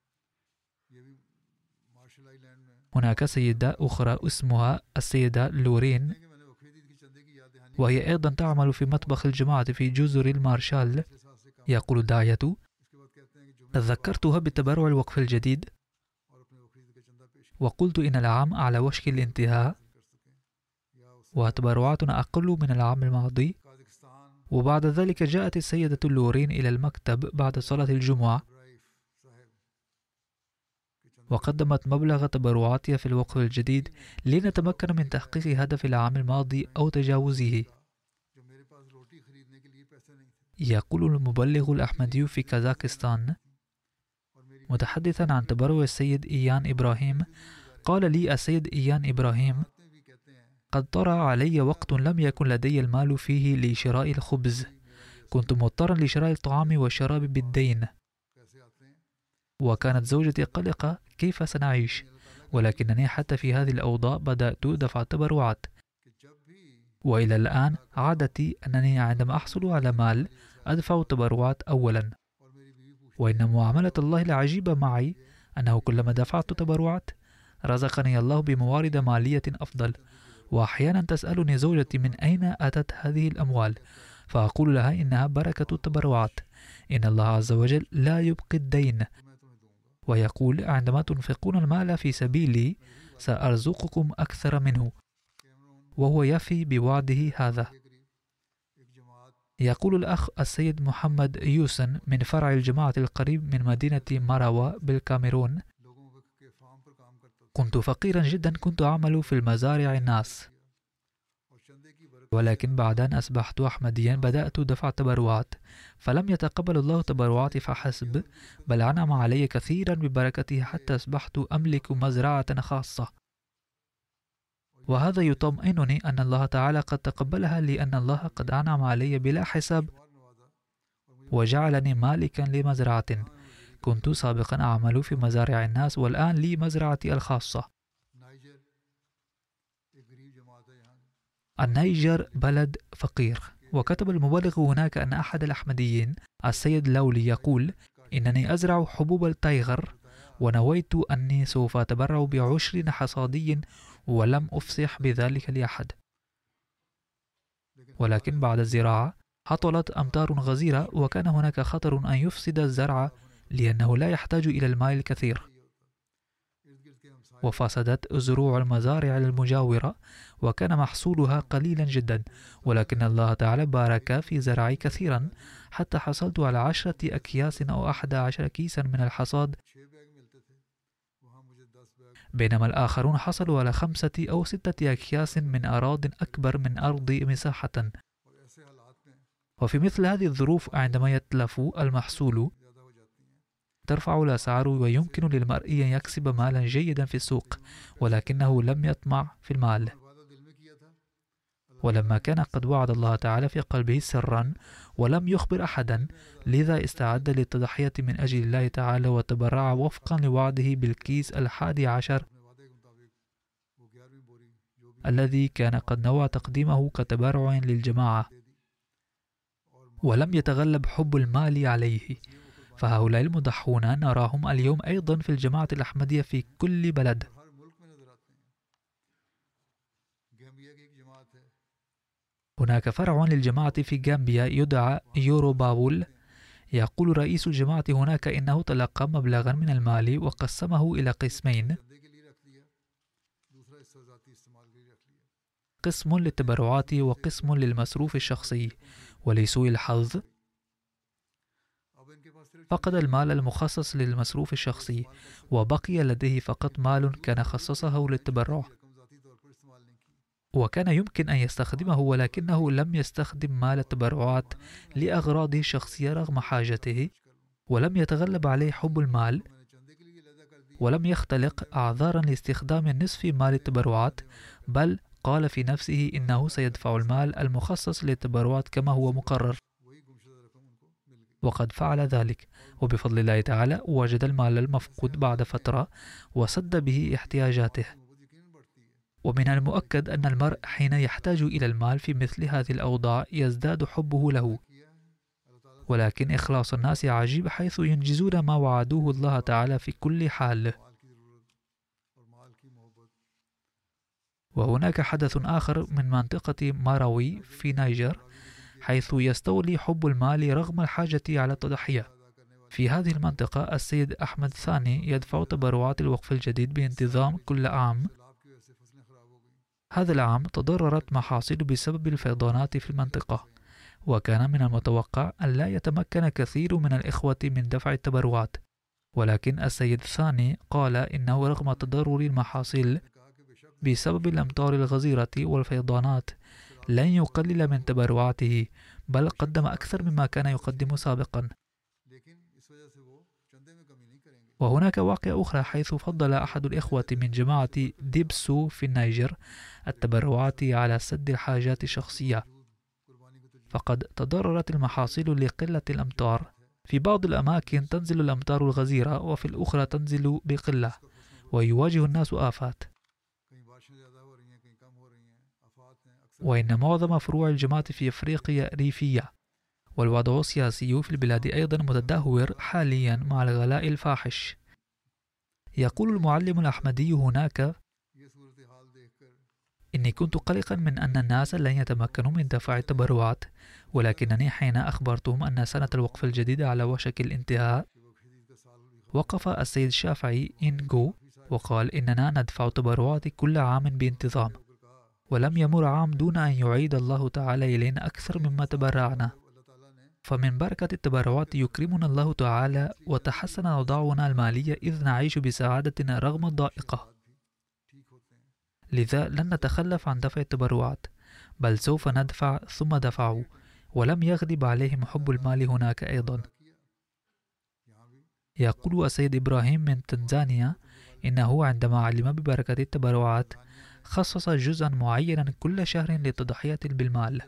هناك سيدة أخرى اسمها السيدة لورين، وهي أيضا تعمل في مطبخ الجماعة في جزر المارشال. يقول الداعية: تذكرتها بتبرع الوقف الجديد وقلت إن العام على وشك الانتهاء وتبرعاتنا أقل من العام الماضي. وبعد ذلك جاءت السيدة لورين إلى المكتب بعد صلاة الجمعة وقدمت مبلغ تبرعاتها في الوقف الجديد لنتمكن من تحقيق هدف العام الماضي أو تجاوزه. يقول المبلغ الأحمدي في كازاخستان متحدثا عن تبرع السيد إيان إبراهيم: قال لي السيد إيان إبراهيم: قد طرأ علي وقت لم يكن لدي المال فيه لشراء الخبز، كنت مضطرا لشراء الطعام والشراب بالدين، وكانت زوجتي قلقة كيف سنعيش، ولكنني حتى في هذه الأوضاع بدأت دفع التبرعات. وإلى الآن عادتي أنني عندما أحصل على مال أدفع التبرعات أولا. وإن معاملة الله العجيبة معي أنه كلما دفعت تبرعات رزقني الله بموارد مالية أفضل. وأحيانا تسألني زوجتي من أين أتت هذه الأموال، فأقول لها إنها بركة التبرعات، إن الله عز وجل لا يبقي الدين، ويقول: عندما تنفقون المال في سبيلي سأرزقكم أكثر منه، وهو يفي بوعده هذا. يقول الأخ السيد محمد يوسن من فرع الجماعة القريب من مدينة ماراوا بالكاميرون: كنت فقيرا جدا، كنت أعمل في المزارع الناس، ولكن بعد أن أصبحت أحمديا بدأت دفع تبرعات، فلم يتقبل الله تبرعاتي فحسب، بل أنعم علي كثيرا ببركته حتى أصبحت أملك مزرعة خاصة. وهذا يطمئنني أن الله تعالى قد تقبلها، لأن الله قد أنعم علي بلا حساب وجعلني مالكا لمزرعة. كنت سابقا أعمل في مزارع الناس والآن لي مزرعتي الخاصة. النيجر بلد فقير. وكتب المبلغ هناك أن أحد الأحمديين السيد لولي يقول: إنني أزرع حبوب التيغر ونويت أني سوف أتبرع ب10 حصادي ولم أفصح بذلك لأحد، ولكن بعد الزراعة هطلت أمطار غزيرة وكان هناك خطر أن يفسد الزرع لأنه لا يحتاج إلى الماء الكثير، وفسدت زروع المزارع المجاورة وكان محصولها قليلا جدا، ولكن الله تعالى بارك في زرعي كثيرا حتى حصلت على 10 أكياس أو 11 كيسا من الحصاد، بينما الآخرون حصلوا على 5 أو 6 أكياس من أراضٍ أكبر من أرضي مساحة. وفي مثل هذه الظروف عندما يتلف المحصول ترفع الأسعار ويمكن للمرء أن يكسب مالا جيدا في السوق، ولكنه لم يطمع في المال. ولما كان قد وعد الله تعالى في قلبه سرا ولم يخبر أحدا، لذا استعد للتضحية من أجل الله تعالى وتبرع وفقا لوعده بالكيس 11 الذي كان قد نوى تقديمه كتبرع للجماعة، ولم يتغلب حب المال عليه. فهؤلاء المضحون نراهم اليوم أيضا في الجماعة الأحمدية في كل بلد. هناك فرع للجماعة في غامبيا يدعى يورو باول. يقول رئيس الجماعة هناك إنه تلقى مبلغا من المال وقسمه إلى قسمين: قسم للتبرعات وقسم للمصروف الشخصي. ولسوء الحظ فقد المال المخصص للمصروف الشخصي، وبقي لديه فقط مال كان خصصه للتبرع. وكان يمكن أن يستخدمه، ولكنه لم يستخدم مال التبرعات لأغراضه الشخصية رغم حاجته، ولم يتغلب عليه حب المال، ولم يختلق أعذارا لاستخدام نصف مال التبرعات، بل قال في نفسه إنه سيدفع المال المخصص للتبرعات كما هو مقرر، وقد فعل ذلك، وبفضل الله تعالى وجد المال المفقود بعد فترة وسد به احتياجاته. ومن المؤكد أن المرء حين يحتاج إلى المال في مثل هذه الأوضاع يزداد حبه له، ولكن إخلاص الناس عجيب، حيث ينجزون ما وعدوه الله تعالى في كل حال. وهناك حدث آخر من منطقة ماراوي في نيجر، حيث يستولي حب المال رغم الحاجة على التضحية. في هذه المنطقة السيد أحمد ثاني يدفع تبرعات الوقف الجديد بانتظام كل عام. هذا العام تضررت محاصيل بسبب الفيضانات في المنطقة، وكان من المتوقع أن لا يتمكن كثير من الإخوة من دفع التبرعات، ولكن السيد ثاني قال إنه رغم تضرر المحاصيل بسبب الأمطار الغزيرة والفيضانات لن يقلل من تبرعاته، بل قدم أكثر مما كان يقدم سابقا. وهناك واقعة أخرى، حيث فضل أحد الإخوة من جماعة ديبسو في النيجر التبرعات على سد الحاجات الشخصية، فقد تضررت المحاصيل لقلة الأمطار. في بعض الأماكن تنزل الأمطار الغزيرة، وفي الأخرى تنزل بقلة، ويواجه الناس آفات. وإن معظم فروع الجماعة في أفريقيا ريفية، والوضع السياسي في البلاد أيضا متدهور حاليا مع الغلاء الفاحش. يقول المعلم الأحمدي هناك: إني كنت قلقا من أن الناس لن يتمكنوا من دفع التبرعات، ولكنني حين أخبرتهم أن سنة الوقف الجديد على وشك الانتهاء، وقف السيد الشافعي إنجو وقال إننا ندفع تبرعات كل عام بانتظام، ولم يمر عام دون أن يعيد الله تعالى إلينا أكثر مما تبرعنا، فمن بركة التبرعات يكرمنا الله تعالى وتحسن أوضاعنا المالية، إذ نعيش بسعادة رغم الضائقة. لذا لن نتخلف عن دفع التبرعات، بل سوف ندفع ثم دفعوا، ولم يغلب عليهم حب المال هناك أيضا. يقول السيد إبراهيم من تنزانيا إنه عندما علم ببركة التبرعات خصص جزءا معينا كل شهر للتضحية بالمال،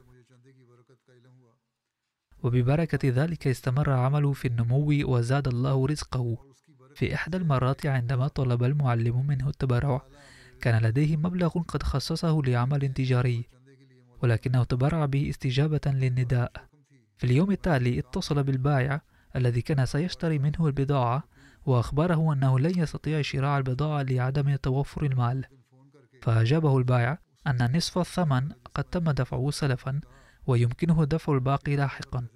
وببركة ذلك استمر عمله في النمو وزاد الله رزقه. في إحدى المرات عندما طلب المعلم منه التبرع كان لديه مبلغ قد خصصه لعمل تجاري، ولكنه تبرع به استجابة للنداء. في اليوم التالي اتصل بالبائع الذي كان سيشتري منه البضاعة، وأخبره أنه لن يستطيع شراء البضاعة لعدم توفر المال، فأجابه البائع أن نصف الثمن قد تم دفعه سلفا ويمكنه دفع الباقي لاحقا.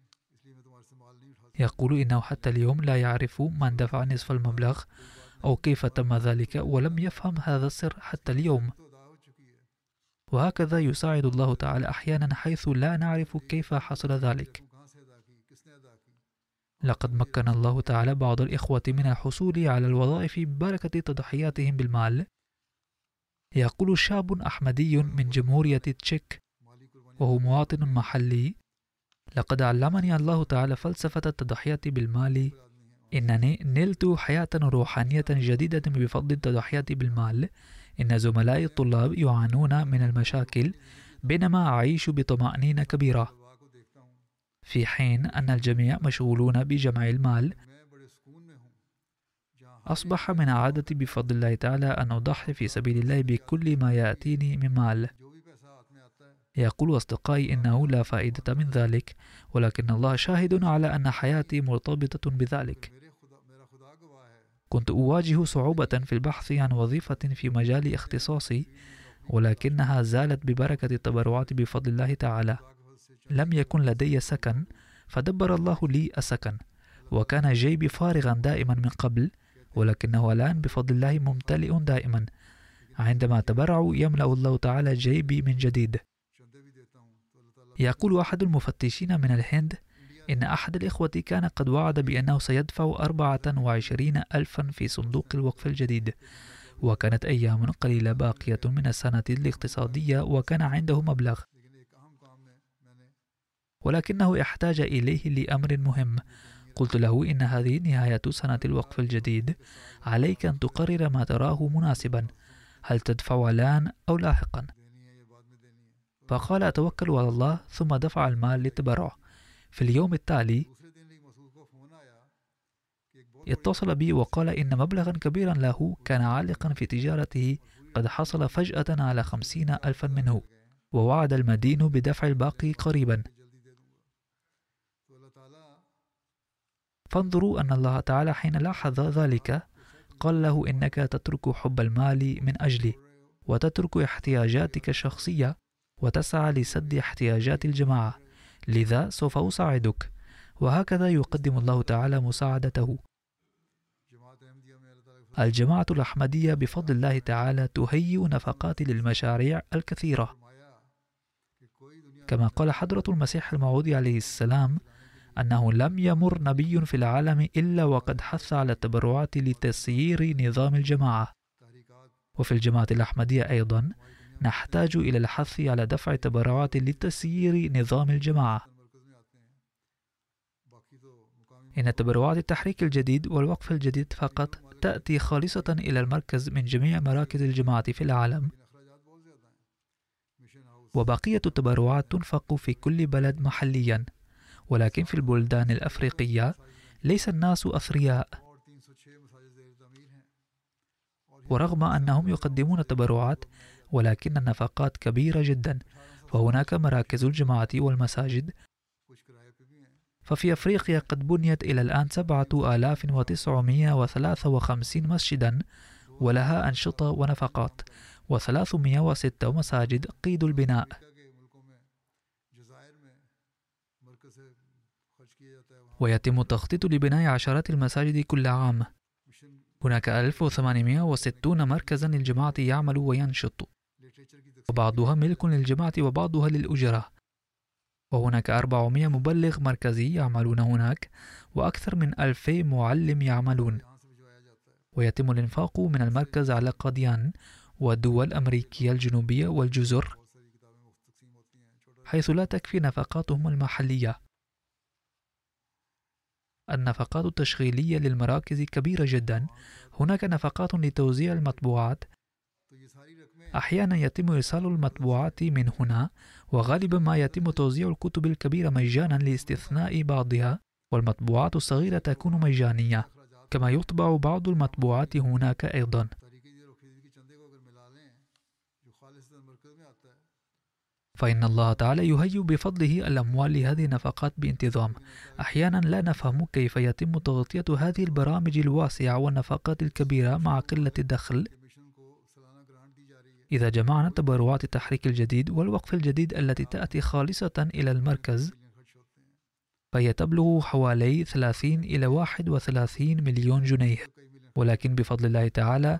يقول إنه حتى اليوم لا يعرف من دفع نصف المبلغ أو كيف تم ذلك، ولم يفهم هذا السر حتى اليوم. وهكذا يساعد الله تعالى أحيانا حيث لا نعرف كيف حصل ذلك. لقد مكن الله تعالى بعض الإخوة من الحصول على الوظائف ببركة تضحياتهم بالمال. يقول شاب أحمدي من جمهورية تشيك وهو مواطن محلي: لقد علمني الله تعالى فلسفة التضحية بالمال، إنني نلت حياة روحانية جديدة بفضل التضحية بالمال. إن زملائي الطلاب يعانون من المشاكل بينما أعيش بطمأنينة كبيرة، في حين أن الجميع مشغولون بجمع المال. أصبح من عادتي بفضل الله تعالى أن أضحي في سبيل الله بكل ما يأتيني من مال. يقول أصدقائي إنه لا فائدة من ذلك، ولكن الله شاهد على أن حياتي مرتبطة بذلك. كنت أواجه صعوبة في البحث عن وظيفة في مجال اختصاصي، ولكنها زالت ببركة التبرعات بفضل الله تعالى. لم يكن لدي سكن، فدبر الله لي السكن، وكان جيبي فارغا دائما من قبل، ولكنه الآن بفضل الله ممتلئ دائما. عندما تبرع يملأ الله تعالى جيبي من جديد. يقول أحد المفتشين من الهند إن أحد الإخوة كان قد وعد بأنه سيدفع 24,000 في صندوق الوقف الجديد، وكانت أيام قليلة باقية من السنة الاقتصادية وكان عنده مبلغ، ولكنه احتاج إليه لأمر مهم. قلت له إن هذه نهاية سنة الوقف الجديد، عليك أن تقرر ما تراه مناسبا، هل تدفع الآن أو لاحقا؟ فقال أتوكل على الله، ثم دفع المال للتبرع. في اليوم التالي اتصل بي وقال إن مبلغا كبيرا له كان عالقا في تجارته قد حصل فجأة على 50,000 منه، ووعد المدين بدفع الباقي قريبا. فانظروا أن الله تعالى حين لاحظ ذلك قال له إنك تترك حب المال من أجلي، وتترك احتياجاتك الشخصية وتسعى لسد احتياجات الجماعة، لذا سوف أساعدك. وهكذا يقدم الله تعالى مساعدته. الجماعة الأحمدية بفضل الله تعالى تهيئ نفقات للمشاريع الكثيرة، كما قال حضرة المسيح الموعود عليه السلام أنه لم يمر نبي في العالم إلا وقد حث على التبرعات لتسيير نظام الجماعة. وفي الجماعة الأحمدية أيضا نحتاج إلى الحث على دفع تبرعات لتسيير نظام الجماعة. إن تبرعات التحريك الجديد والوقف الجديد فقط تأتي خالصة إلى المركز من جميع مراكز الجماعة في العالم، وبقية التبرعات تنفق في كل بلد محليا. ولكن في البلدان الأفريقية ليس الناس أثرياء، ورغم أنهم يقدمون تبرعات ولكن النفقات كبيرة جدا، فهناك مراكز الجماعة والمساجد. ففي أفريقيا قد بنيت إلى الآن 7,953 مسجدا ولها أنشطة ونفقات، و306 مساجد قيد البناء. ويتم التخطيط لبناء عشرات المساجد كل عام. هناك 1860 مركزا للجماعة يعمل وينشط، وبعضها ملك للجماعة وبعضها للأجرة. وهناك 400 مبلغ مركزي يعملون هناك، وأكثر من 2000 معلم يعملون. ويتم الإنفاق من المركز على قاديان والدول الأمريكية الجنوبية والجزر، حيث لا تكفي نفقاتهم المحلية. النفقات التشغيلية للمراكز كبيرة جدا. هناك نفقات لتوزيع المطبوعات، أحيانا يتم إرسال المطبوعات من هنا، وغالبا ما يتم توزيع الكتب الكبيرة مجانا لاستثناء بعضها، والمطبوعات الصغيرة تكون مجانية، كما يطبع بعض المطبوعات هناك أيضا. فإن الله تعالى يهيئ بفضله الأموال لهذه النفقات بانتظام. أحيانا لا نفهم كيف يتم تغطية هذه البرامج الواسعة والنفقات الكبيرة مع قلة الدخل. إذا جمعنا تبرعات التحريك الجديد والوقف الجديد التي تأتي خالصة إلى المركز، فهي تبلغ حوالي 30 إلى 31 مليون جنيه. ولكن بفضل الله تعالى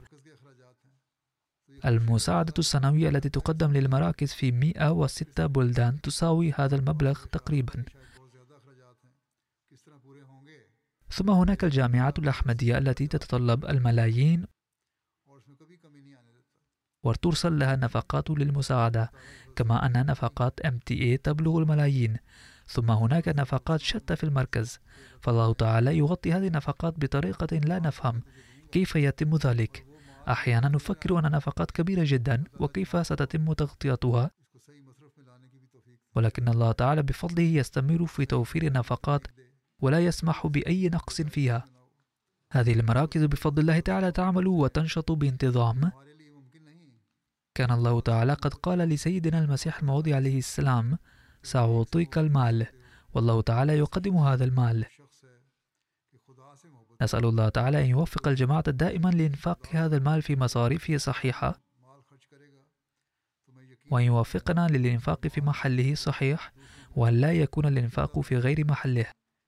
المساعدة السنوية التي تقدم للمراكز في 106 بلدان تساوي هذا المبلغ تقريبا. ثم هناك الجامعات الأحمدية التي تتطلب الملايين وترسل لها نفقات للمساعدة، كما أن نفقات MTA تبلغ الملايين. ثم هناك نفقات شتى في المركز، فالله تعالى يغطي هذه النفقات بطريقة لا نفهم كيف يتم ذلك. أحيانا نفكر أن نفقات كبيرة جدا وكيف ستتم تغطيتها، ولكن الله تعالى بفضله يستمر في توفير النفقات ولا يسمح بأي نقص فيها. هذه المراكز بفضل الله تعالى تعمل وتنشط بانتظام. كان الله تعالى قد قال لسيدنا المسيح الموعود عليه السلام: سأعطيك المال، والله تعالى يقدم هذا المال. نسأل الله تعالى أن يوفق الجماعة دائما لإنفاق هذا المال في مصاريفه صحيحة، وأن يوفقنا للإنفاق في محله صحيح، وأن لا يكون الإنفاق في غير محله.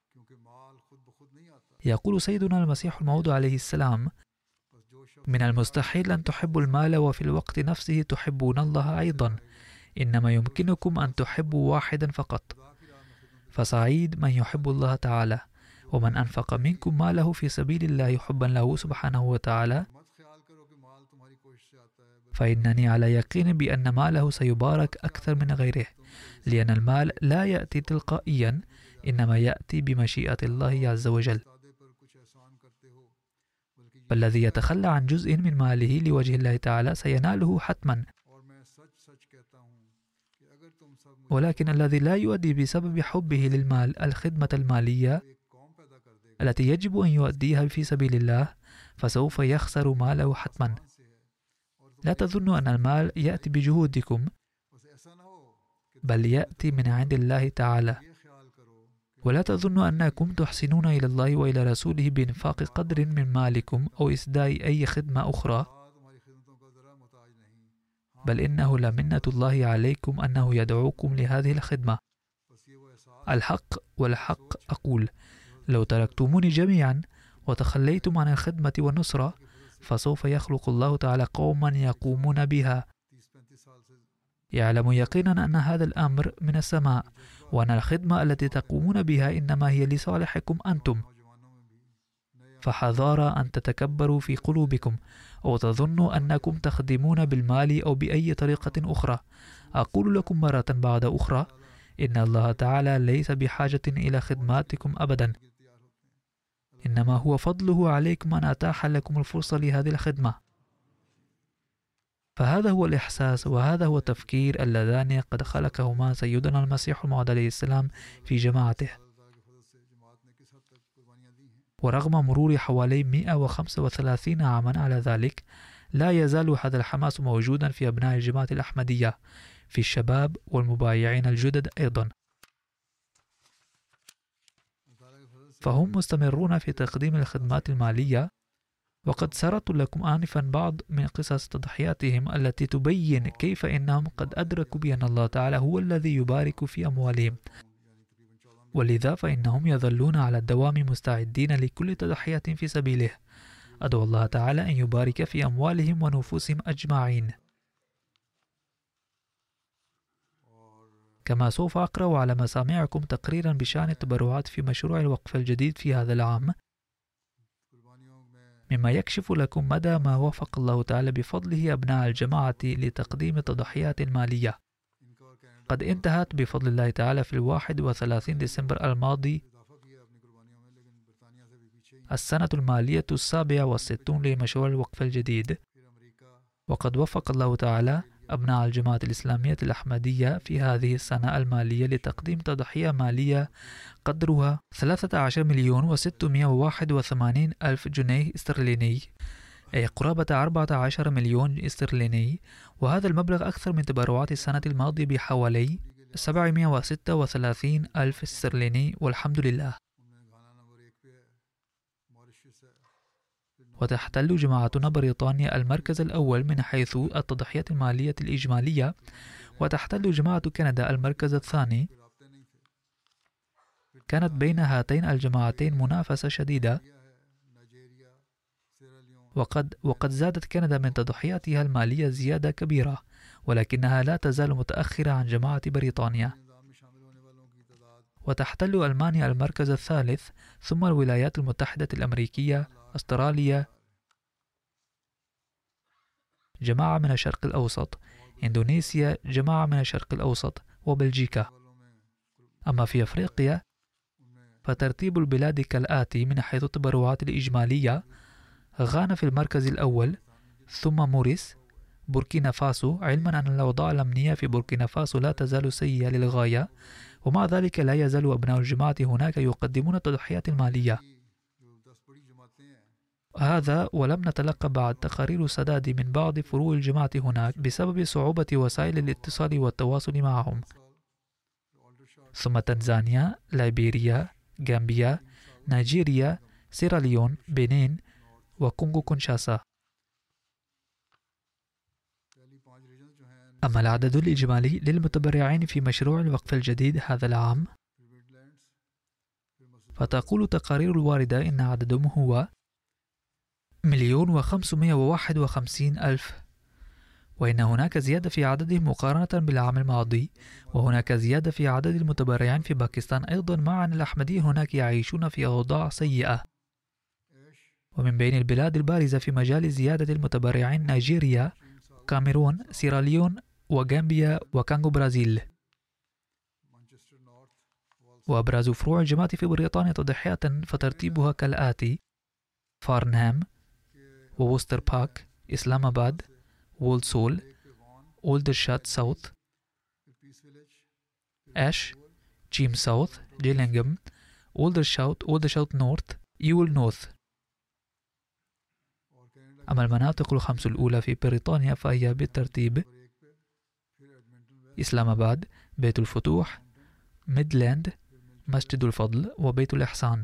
يقول سيدنا المسيح الموعود عليه السلام: من المستحيل أن تحبوا المال وفي الوقت نفسه تحبون الله أيضا، إنما يمكنكم أن تحبوا واحدا فقط. فسعيد من يحب الله تعالى، ومن أنفق منكم ماله في سبيل الله حبا له سبحانه وتعالى، فإنني على يقين بأن ماله سيبارك أكثر من غيره، لأن المال لا يأتي تلقائيا، إنما يأتي بمشيئة الله عز وجل. فالذي يتخلى عن جزء من ماله لوجه الله تعالى سيناله حتما، ولكن الذي لا يؤدي بسبب حبه للمال الخدمة المالية التي يجب أن يؤديها في سبيل الله فسوف يخسر ماله حتما. لا تظنوا أن المال يأتي بجهودكم، بل يأتي من عند الله تعالى. ولا تظنوا أنكم تحسنون إلى الله وإلى رسوله بإنفاق قدر من مالكم أو إسداء أي خدمة أخرى، بل إنه لمنة الله عليكم أنه يدعوكم لهذه الخدمة. الحق والحق أقول، لو تركتموني جميعا وتخليتم عن الخدمة والنصرة فسوف يخلق الله تعالى قوما يقومون بها. يعلم يقينا أن هذا الأمر من السماء، وأن الخدمة التي تقومون بها إنما هي لصالحكم أنتم. فحذار أن تتكبروا في قلوبكم أو تظنوا أنكم تخدمون بالمال أو بأي طريقة أخرى. أقول لكم مرة بعد أخرى، إن الله تعالى ليس بحاجة إلى خدماتكم أبدا، إنما هو فضله عليكم أن أتاح لكم الفرصة لهذه الخدمة. فهذا هو الإحساس وهذا هو التفكير اللذان قد خلقهما سيدنا المسيح الموعود عليه السلام في جماعته. ورغم مرور حوالي 135 عاما على ذلك، لا يزال هذا الحماس موجودا في أبناء الجماعة الأحمدية، في الشباب والمبايعين الجدد أيضا. فهم مستمرون في تقديم الخدمات المالية. وقد سردت لكم آنفا بعض من قصص تضحياتهم التي تبين كيف إنهم قد أدركوا بأن الله تعالى هو الذي يبارك في أموالهم، ولذا فإنهم يظلون على الدوام مستعدين لكل تضحية في سبيله. أدعو الله تعالى أن يبارك في أموالهم ونفوسهم أجمعين. كما سوف أقرأ على مسامعكم تقريرا بشأن التبرعات في مشروع الوقف الجديد في هذا العام، مما يكشف لكم مدى ما وفق الله تعالى بفضله أبناء الجماعة لتقديم تضحيات مالية قد انتهت بفضل الله تعالى في 31 ديسمبر الماضي السنة المالية 67 لمشروع الوقف الجديد. وقد وفق الله تعالى أبناء الجماعة الإسلامية الأحمدية في هذه السنة المالية لتقديم تضحية مالية قدرها 13,681,000 جنيه استرليني، أي قرابة 14 مليون استرليني. وهذا المبلغ أكثر من تبرعات السنة الماضية بحوالي 736,000 استرليني، والحمد لله. وتحتل جماعتنا بريطانيا المركز الأول من حيث التضحيات المالية الإجمالية، وتحتل جماعة كندا المركز الثاني. كانت بين هاتين الجماعتين منافسة شديدة، وقد زادت كندا من تضحياتها المالية زيادة كبيرة، ولكنها لا تزال متأخرة عن جماعة بريطانيا. وتحتل ألمانيا المركز الثالث، ثم الولايات المتحدة الأمريكية، أستراليا، جماعة من الشرق الأوسط، إندونيسيا جماعة من الشرق الأوسط، وبلجيكا. أما في أفريقيا فترتيب البلاد كالآتي من حيث التبرعات الإجمالية: غانا في المركز الأول، ثم موريس، بوركينا فاسو، علما أن الأوضاع الأمنية في بوركينا فاسو لا تزال سيئة للغاية، ومع ذلك لا يزال أبناء الجماعة هناك يقدمون التضحيات المالية. هذا ولم نتلقى بعد تقارير السداد من بعض فروع الجماعة هناك بسبب صعوبة وسائل الاتصال والتواصل معهم. ثم تنزانيا، ليبيريا، غامبيا، نيجيريا، سيراليون، بنين، وكونغو كونشاسا. أما العدد الإجمالي للمتبرعين في مشروع الوقف الجديد هذا العام، فتقول تقارير الواردة إن عددهم هو 1,551,000، وإن هناك زيادة في عددهم مقارنة بالعام الماضي، وهناك زيادة في عدد المتبرعين في باكستان أيضا، مع أن الأحمدية هناك يعيشون في أوضاع سيئة. ومن بين البلاد البارزة في مجال زيادة المتبرعين نيجيريا، وكاميرون، سيراليون وغامبيا وكانغو برازيل. وأبرز فروع الجماعة في بريطانيا تضحيات فترتيبها كالآتي: فارنهام، ووستر باك، إسلام آباد، وولسول، أولدرشات ساوث، أش، تشيم ساوث، جيلينغهام، أولدرشاوت نورث، يول نورث. أما المناطق الخمس الأولى في بريطانيا فهي بالترتيب: إسلام آباد، بيت الفتوح، ميدلاند، مسجد الفضل، وبيت الإحسان.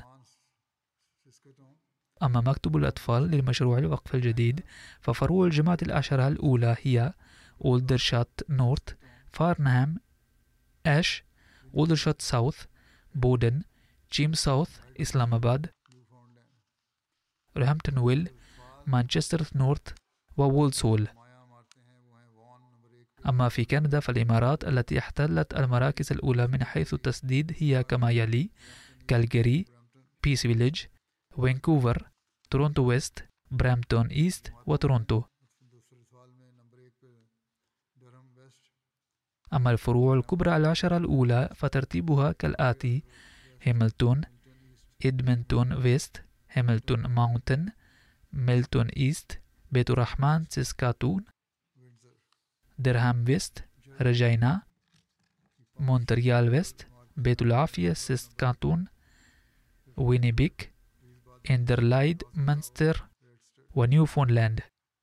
أما مكتب الأطفال للمشروع الوقف الجديد ففروع الجماعة العشرة الأولى هي أولدرشات نورث، فارنهام، أش، أولدرشات ساوث، بودن، تشيم ساوث، إسلام آباد، رهامبتون ويل، مانشستر نورث، وولسول. أما في كندا فالإمارات التي احتلت المراكز الأولى من حيث التسديد هي كما يلي: كالجاري، بيس فيليج، فانكوفر، تورونتو ويست، برامبتون إيست، وتورونتو. أما الفروع الكبرى العشرة الأولى فترتيبها كالآتي: هاملتون، إدمنتون ويست، هاملتون ماونتن، ميلتون إيست، بيت الرحمن سيسكاتون، درهام ويست، رجينا، مونتريال ويست، بيت العافية سيسكاتون، وينيبيك، إندرلايد، منستر، ونيوفونلاند.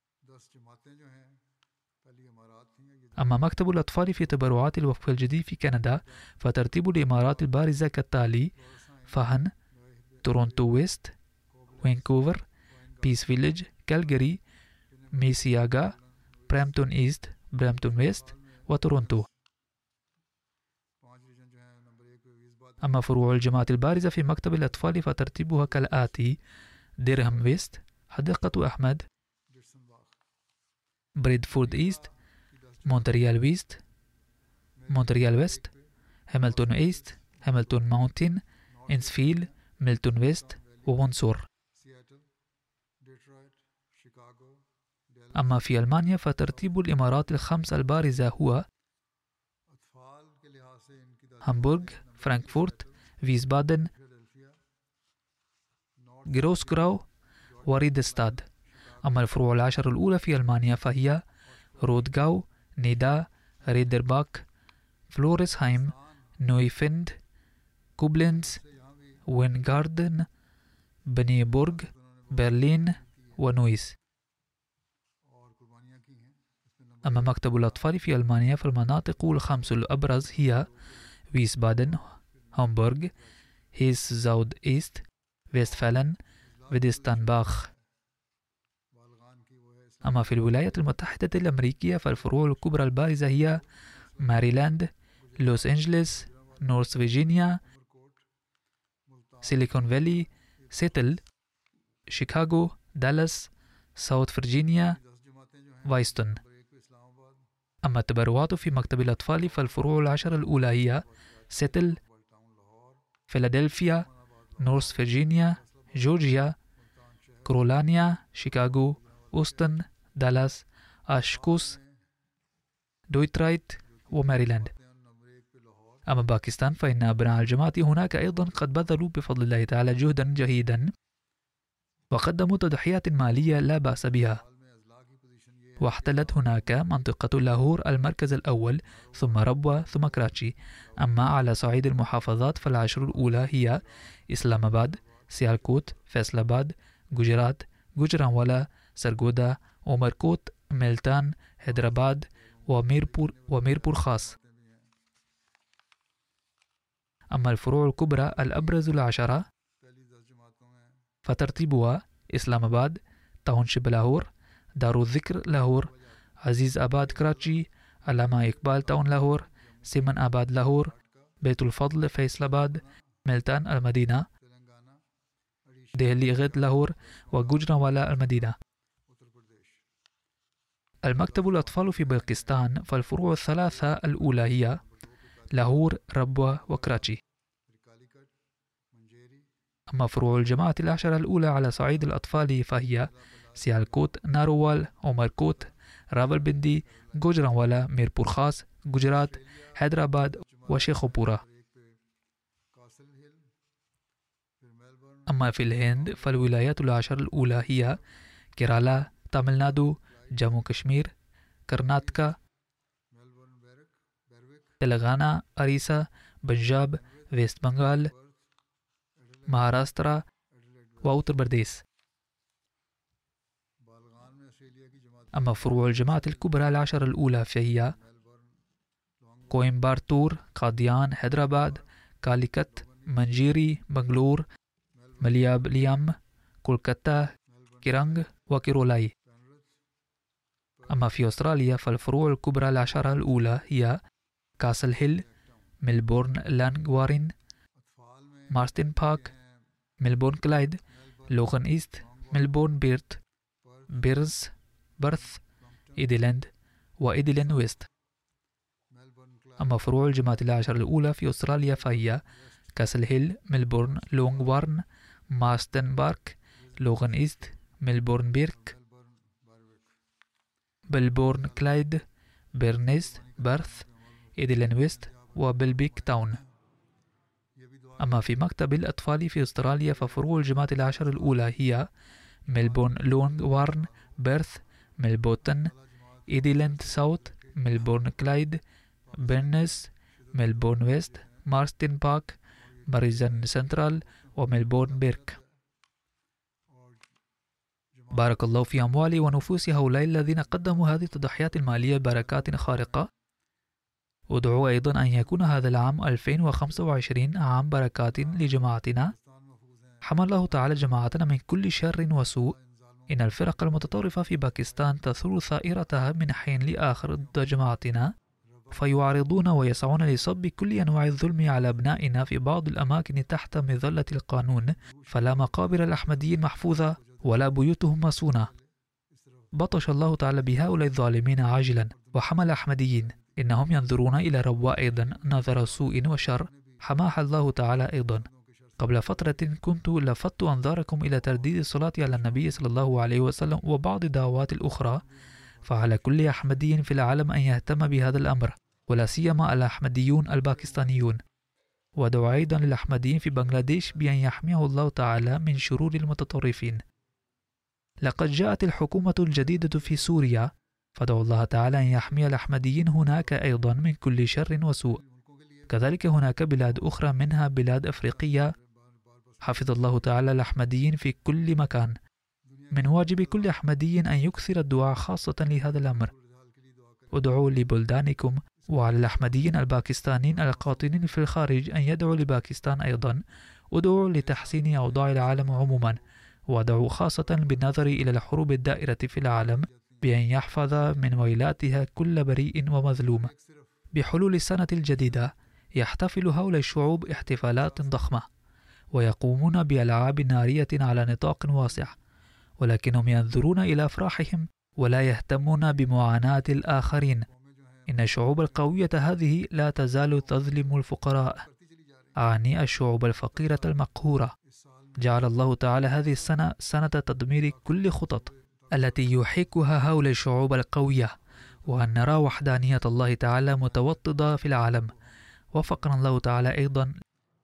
أما مكتب الأطفال في تبرعات الوقف الجديد في كندا فترتيب الإمارات البارزة كالتالي: فهن، تورونتو ويست، وانكوفر، بيس فيليج، كالجاري، ميسياغا، برامبتون إيست، برامبتون ويست، وتورونتو. أما فروع الجماعة البارزة في مكتب الأطفال فترتيبها كالآتي: ديرهام ويست، حديقة أحمد، بريدفورد إيست، مونتريال ويست، هاملتون إيست، هاملتون ماونتين، إنسفيل، ميلتون ويست، وونسور. أما في ألمانيا فترتيب الإمارات الخمس البارزة هو: هامبورغ، فرانكفورت، فيسبادن، جروسكراو، وريدستاد. أما الفروع العشر الأولى في ألمانيا فهي: رودغاو، نيدا، ريدرباك، فلوريسهايم، نويفند، كوبلينز، وينغاردن، بنيبورغ، برلين، ونويس. أما مكتب الأطفال في ألمانيا فالمناطق الخمس الأبرز هي: ويسبادن، هامبورغ، هيس زاود إيست، ويستفالن، ويدستانباخ. أما في الولايات المتحدة الأمريكية فالفروع الكبرى البارزة هي: ماريلاند، لوس أنجلوس، نورث فيرجينيا، سيليكون فالي، سيتل، شيكاغو، دالاس، ساوث فيرجينيا، وايستون. أما التبرعات في مكتب الأطفال فالفروع العشر الأولى هي: سيتل، فيلادلفيا، نورث فيرجينيا، جورجيا، كرولانيا، شيكاغو، أوستن، دالاس، أشكوس، دويترايت، وماريلاند. أما باكستان فإن أبناء الجماعة هناك أيضا قد بذلوا بفضل الله تعالى جهدا جهيدا وقدموا تضحيات مالية لا بأس بها، واحتلت هناك منطقة لاهور المركز الأول، ثم ربوة، ثم كراتشي. أما على صعيد المحافظات فالعشر الأولى هي: إسلام آباد، سيالكوت، فيصلاباد، جوجرات، جوجرانوالا، سرغودا، أمركوت، ملتان، هيدراباد، وميرپور خاص. أما الفروع الكبرى الأبرز العشرة فترتيبها: إسلام آباد، تاونشيب لاهور، دار الذكر لاهور، عزيز آباد كراتشي، علامة إقبال تاون لاهور، سيمن آباد لاهور، بيت الفضل فيصلاباد، ملتان المدينة، دهلي غد لاهور، وجوجرانوالا المدينة. المكتب الأطفال في بلقستان فالفروع الثلاثة الأولى هي: لاهور، ربوة، وكراتشي. أما فروع الجماعة العشرة الأولى على صعيد الأطفال فهي: سيالكوت، ناروال، أمركوت، راولپنڈی، گوجرانوالا، میرپور خاص، گجرات، حیدرآباد وشيخوپورا. أما في الهند فالولايات العشر الأولى هي كيرالا، تاميل نادو، جمو كشمير، كرناطكا، تلنگانہ، أريسا، بنجاب، ويست بنغال، مهاراشترا وأوتر برديش. أما فروع الجماعة الكبرى العشر الأولى فهي كويمباتور، قاديان، حيدرآباد، كاليكت، منجيري، بنغلور، مليابليام، كولكتا، كيرانغ وكيرولاي. أما في أستراليا فالفروع الكبرى العشرة الأولى هي كاسل هيل، ملبورن لانغوارين، مارستن بارك، ملبورن كلايد، لوغان إيست، ملبورن بيرت، بيرز، بيرث، إيديلاند وإيديلين ويست. أما فروع الجماعة العشر الأولى في أستراليا فهي كاسل هيل، ملبورن، لونغوارن، مارستن بارك، لوغان إيست، ملبورن بيرك، ملبورن كلايد، بيرنيس، بيرث، إيديلين ويست وبلبيك تاون. أما في مكتب الأطفال في أستراليا ففروع الجماعة العشر الأولى هي ملبورن لونغوارن، بيرث، ملبوتن، إيديلاند ساوث، ملبورن كلايد، بيرنيس، ملبورن ويست، مارستن بارك، ماريزن سنترال وملبورن بيرك. بارك الله في أموال ونفوس هؤلاء الذين قدموا هذه التضحيات المالية بركات خارقة. ودعوا أيضا أن يكون هذا العام 2025 عام بركات لجماعتنا. حمى الله تعالى جماعتنا من كل شر وسوء. إن الفرق المتطرفة في باكستان تثور ثائرتها من حين لآخر ضد جماعتنا، فيعارضون ويسعون لصب كل أنواع الظلم على أبنائنا في بعض الأماكن تحت مظلة القانون، فلا مقابر الأحمديين محفوظة ولا بيوتهم مصونة. بطش الله تعالى بهؤلاء الظالمين عاجلا وحمى الأحمديين. إنهم ينظرون إلى رواء أيضا نظر سوء وشر حماها الله تعالى أيضا. قبل فترة كنت لفتت أنظاركم إلى ترديد الصلاة على النبي صلى الله عليه وسلم وبعض الدعوات الأخرى، فعلى كل أحمدي في العالم أن يهتم بهذا الأمر، ولا سيما الأحمديون الباكستانيون. ودعا أيضا للأحمديين في بنغلاديش بأن يحميه الله تعالى من شرور المتطرفين. لقد جاءت الحكومة الجديدة في سوريا، فدعوا الله تعالى أن يحمي الأحمديين هناك أيضا من كل شر وسوء. كذلك هناك بلاد أخرى منها بلاد أفريقية. حفظ الله تعالى الأحمديين في كل مكان. من واجب كل أحمدي أن يكثر الدعاء خاصة لهذا الأمر. ادعوا لبلدانكم، وعلى الأحمديين الباكستانيين القاطنين في الخارج أن يدعوا لباكستان أيضا. ادعوا لتحسين أوضاع العالم عموما، ودعوا خاصة بالنظر إلى الحروب الدائرة في العالم بأن يحفظ من ويلاتها كل بريء ومظلوم. بحلول السنة الجديدة يحتفل هؤلاء الشعوب احتفالات ضخمة، ويقومون بألعاب نارية على نطاق واسع، ولكنهم ينظرون إلى أفراحهم ولا يهتمون بمعاناة الآخرين. إن الشعوب القوية هذه لا تزال تظلم الفقراء، أعني الشعوب الفقيرة المقهورة. جعل الله تعالى هذه السنة سنة تدمير كل خطط التي يحيكها هؤلاء الشعوب القوية، وأن نرى وحدانية الله تعالى متوطدة في العالم. وفقنا الله تعالى أيضا.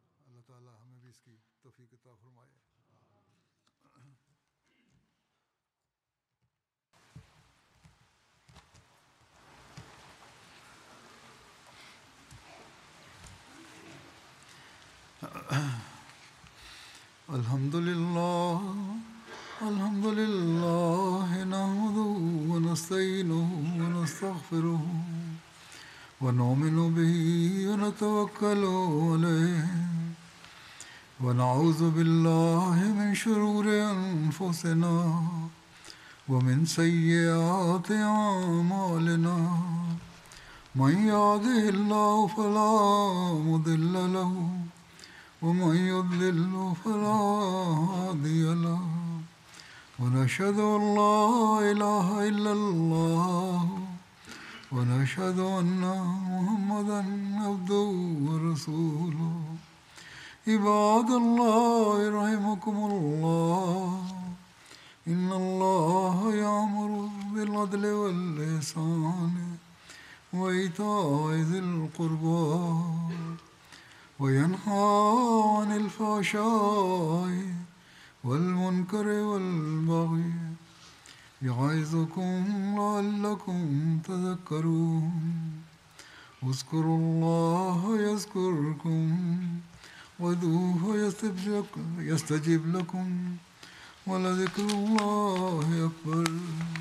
الحمد لله نحمده ونستعينه ونستغفره ونؤمن به ونتوكل عليه ونعوذ بالله من شرور أنفسنا ومن سيئات أعمالنا. من يهده الله فلا مضل له ومن يضلل فلا هادي له. ونشهد أن لا إله إلا الله ونشهد أن محمدا عبده ورسوله. عباد الله رحمكم الله، إن الله يأمر بالعدل والإحسان وإيتاء ذي القربى وينهى عن الفحشاء والمنكر والبغي يعظكم لعلكم تذكرون اذكروا الله يذكركم وادعوه يستجب لكم ولذكر الله أكبر.